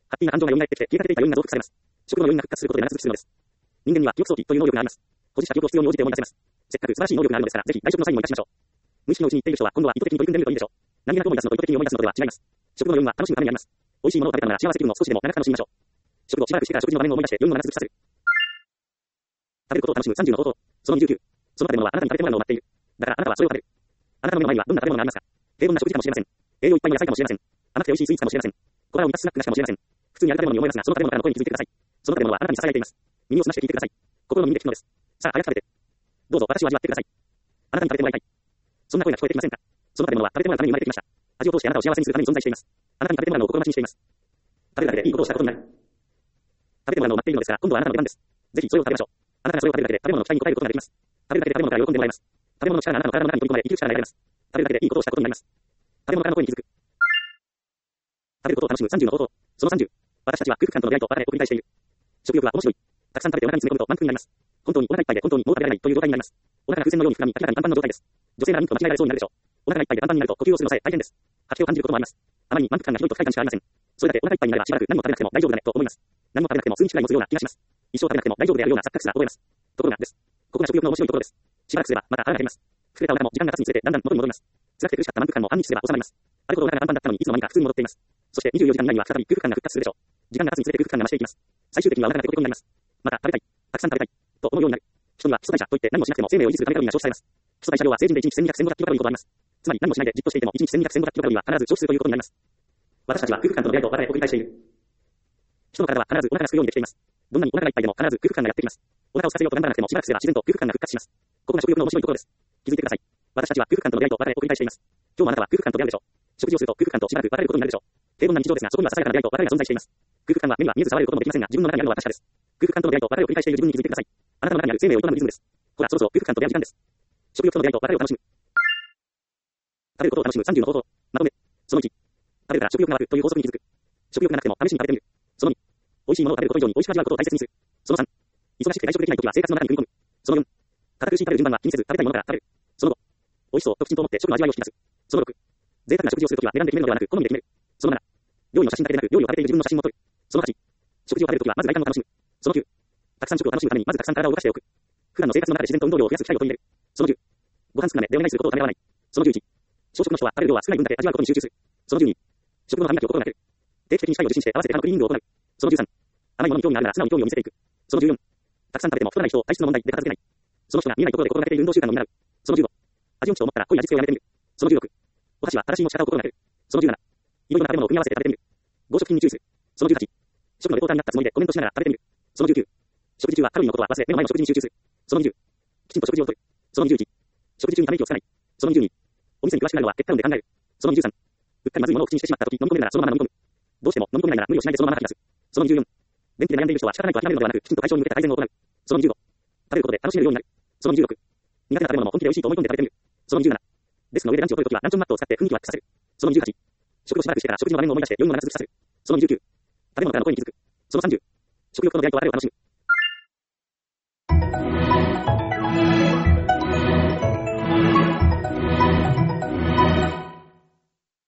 ハッピーな感情が蘇ってきて、消えかけていた要因が増幅されます。食後の要因が復活することで7つするのです。人間には記憶装置という能力があります。保持した記憶を必要に応じて思い出せます。せっかく素晴らしい能力があるのですから、ぜひ外食の際にも活かしましょう。無意識のうちに言っている人は、今度は意図的に取り組んでみるといいでしょう。何気なく思い出すのと意図的に思い出すのとでは違います。食後の要因は楽しむためにあります。美味しいものを食べたのなら幸せ気分を少しでも長く楽しみましょう。食後しばらくしてから食事の場面を思い出して余韻を長続きさせる。食べることを楽しむ30の方法。その29。その食べ物はあなたに食べてもらうのを待っている。だからあなたはそれを食べる。あなたの目の前にはどんな食べ物がありますか？平凡な食事かもしれません。栄養いっぱいの野菜かもしれません。甘くて美味しいスイーツかもしれません。小腹を満たすスナック菓子かもしれません。普通にある食べ物に思いますが、その食べ物からの声に気づいてください。その食べ物はあなたに囁いています。耳を澄まして聞いてください。心の耳で聞くのです。さあ、早く食べて。どうぞ私を味わってください。あなたに食べてもらいたい。そんな声が聞こえてきませんか？その食べ物は食べてもらうために生まれてきました。味を通してあなたを幸せにするために存在しています。あなたに食べてもらうのを心待ちにしています。食べるだけでいいことをしたことになる。食べてもらうのを待っているのですから、今度はあなたの出番です。ぜひそれを食べましょう。あなたがそれを食べるだけで食べ物の期待に応えることができます。食べるだけで食べ物から喜んでもらえます。食べ物の力があなたの体の中に取り込まれ、生きる力が得られます。食べるだけでいいことをしたことになります。食べ物からの声に気づく。食べることを楽しむ30の方法。その30。私たちは空腹感との出会いと別れを繰り返している。食欲は面白い。たくさん食べてお腹に詰め込むと満腹になります。本当にお腹いっぱいで本当にもう食べられないという状態になります。お腹が風船のように膨らみ、明らかにパンパンの状態です。女性なら妊婦と間違えられそうになるでしょう。お腹がいっぱいでパンパンになると呼吸をするのさえ大変です。吐き気を感じることもあります。あまりに満腹感がひどいと不快感しかありません。それだけお腹いっぱいになればしばらく何も食べなくても大丈夫だねと思います。何も食べなくても数日くらい持つような気がします。一生食べなくても大丈夫であるような錯覚すら覚えます。ところがです。ここが食欲の面白いところです。しばらくすればまた腹が減ります。膨れたお腹も時間が経つにつれてだんだん元に戻ります。辛くて苦しかった満腹感も半日すれば収まります。あるほどお腹がパンパンだったのにいつの間にか普通に戻っています。そして24時間以内には再び空腹感が復活するでしょう。時間が経つにつれて空腹感が増していきます。最終的にはお腹がペコペコになります。また食べたい。たくさん食べたい。と思うようになる。人には基礎代謝といって何もしなくても生命を維持するためカロリーが消費されます。基礎代謝量は成人で1日1200、1500キロカロリーほどあります。つまり何もしないでじっとしていても1日1200、1500キロカロリーは必ず消費するということになります。私たちは空腹感との出会いと別れを繰り返している。人の体は必ずお腹が空くようにできています。どんなにお腹がいっぱいでも必ず空腹感がやってきます。お腹を空かせようと頑張らなくてもしばらくすれば自然と空腹感が復活します。ここが食欲の面白いところです。気づいてください。私たちは空腹感との出会いと別れを繰り返しています。今日もあなたは空腹感と出会うでしょう。食事をすると空腹感としばらく別れることになるでしょう。平凡な日常ですが、そこにはささやかな出会いと別れが存在しています。空腹感は目には見えず触れることもできませんが、自分の中にあるのは確かです。空腹感との出会いと別れを繰り返している自分に気づいてください。あなたの中にある生命を営むリズムです。ほら、そろそろ空腹感と出会う時間です。食欲との出会いと別れを楽しむ。食べることを楽しむ30の方法。まとめ。その1。食べるから食欲が湧くという法則に気づく。食欲がなくても試しに食べてみる。その2。美味しいものを食べること以上に美味しく味わうことを大切にする。その3。忙しくて外食できないときは生活の中に組み込む。その4。堅苦しい食べる順番は気にせず食べたいものから食べる。その5。美味しそうと口にと思って食の味わいを引き出す。その6。贅沢な食事をするときは値段で決めるのではなく好みで決める。その7。料理の写真だけでなく料理を食べている自分の写真も撮る。その8。食事を食べるときはまず外観を楽しむ。その9。たくさん食を楽しむためにまずたくさん体を動かしておく。普段の生活の中で自然と運動量を増やす機会を取り入れる。その10。ご飯少なめでお願いすることをためらわない。その11。小食の人は食べる量は少ない分だけ味わうことに集中する。その12。食後の歯磨きを心がける。定期的に機械を受信して合わせて歯のクリーニングを行う。その13。甘いものに興味があるなら素直に興味を見せていく。その14。たくさん食べても太らない人を体質の問題で片付けない。その人が見えないところで心がけている運動習慣を見習う。その15。味音痴と思ったら濃い味付けをやめてみる。その16。お箸は正しい持ち方を心がける。その17。いろいろな食べ物を組み合わせて食べてみる。合食品に注意する。その18。食のレポーターになったつもりでコメントしながら食べてみる。その19。食事中はカロリーのことは忘れ目の前の食事に集中する。その20。きちんと食事をとる。その21。食事中にため息をつかない。その22。お店に詳しくなるのは結果論で考える。その23。うっかりまずいものを口にしてしまったとき飲み込めるならそのまま飲み込む。どうしても飲み込めないなら無理をしないでそのまま吐き出す。その24。便秘で悩んでいる人は仕方ないと諦めるのではなく、きちんと解消に向けた改善を行う。その25。食べることで楽しめるようになる。その26。苦手な食べ物も本気で美味しいと思い込んで食べてみる。その27。デスクの上でランチを取るときはランチョンマットを使って雰囲気をアップさせる。その28。食をしばらくしてから食事の場面を思い出して余韻を長続きさせる。その29。食べ物からの声に気づく。その30。食欲との出会いと別れを楽しむ。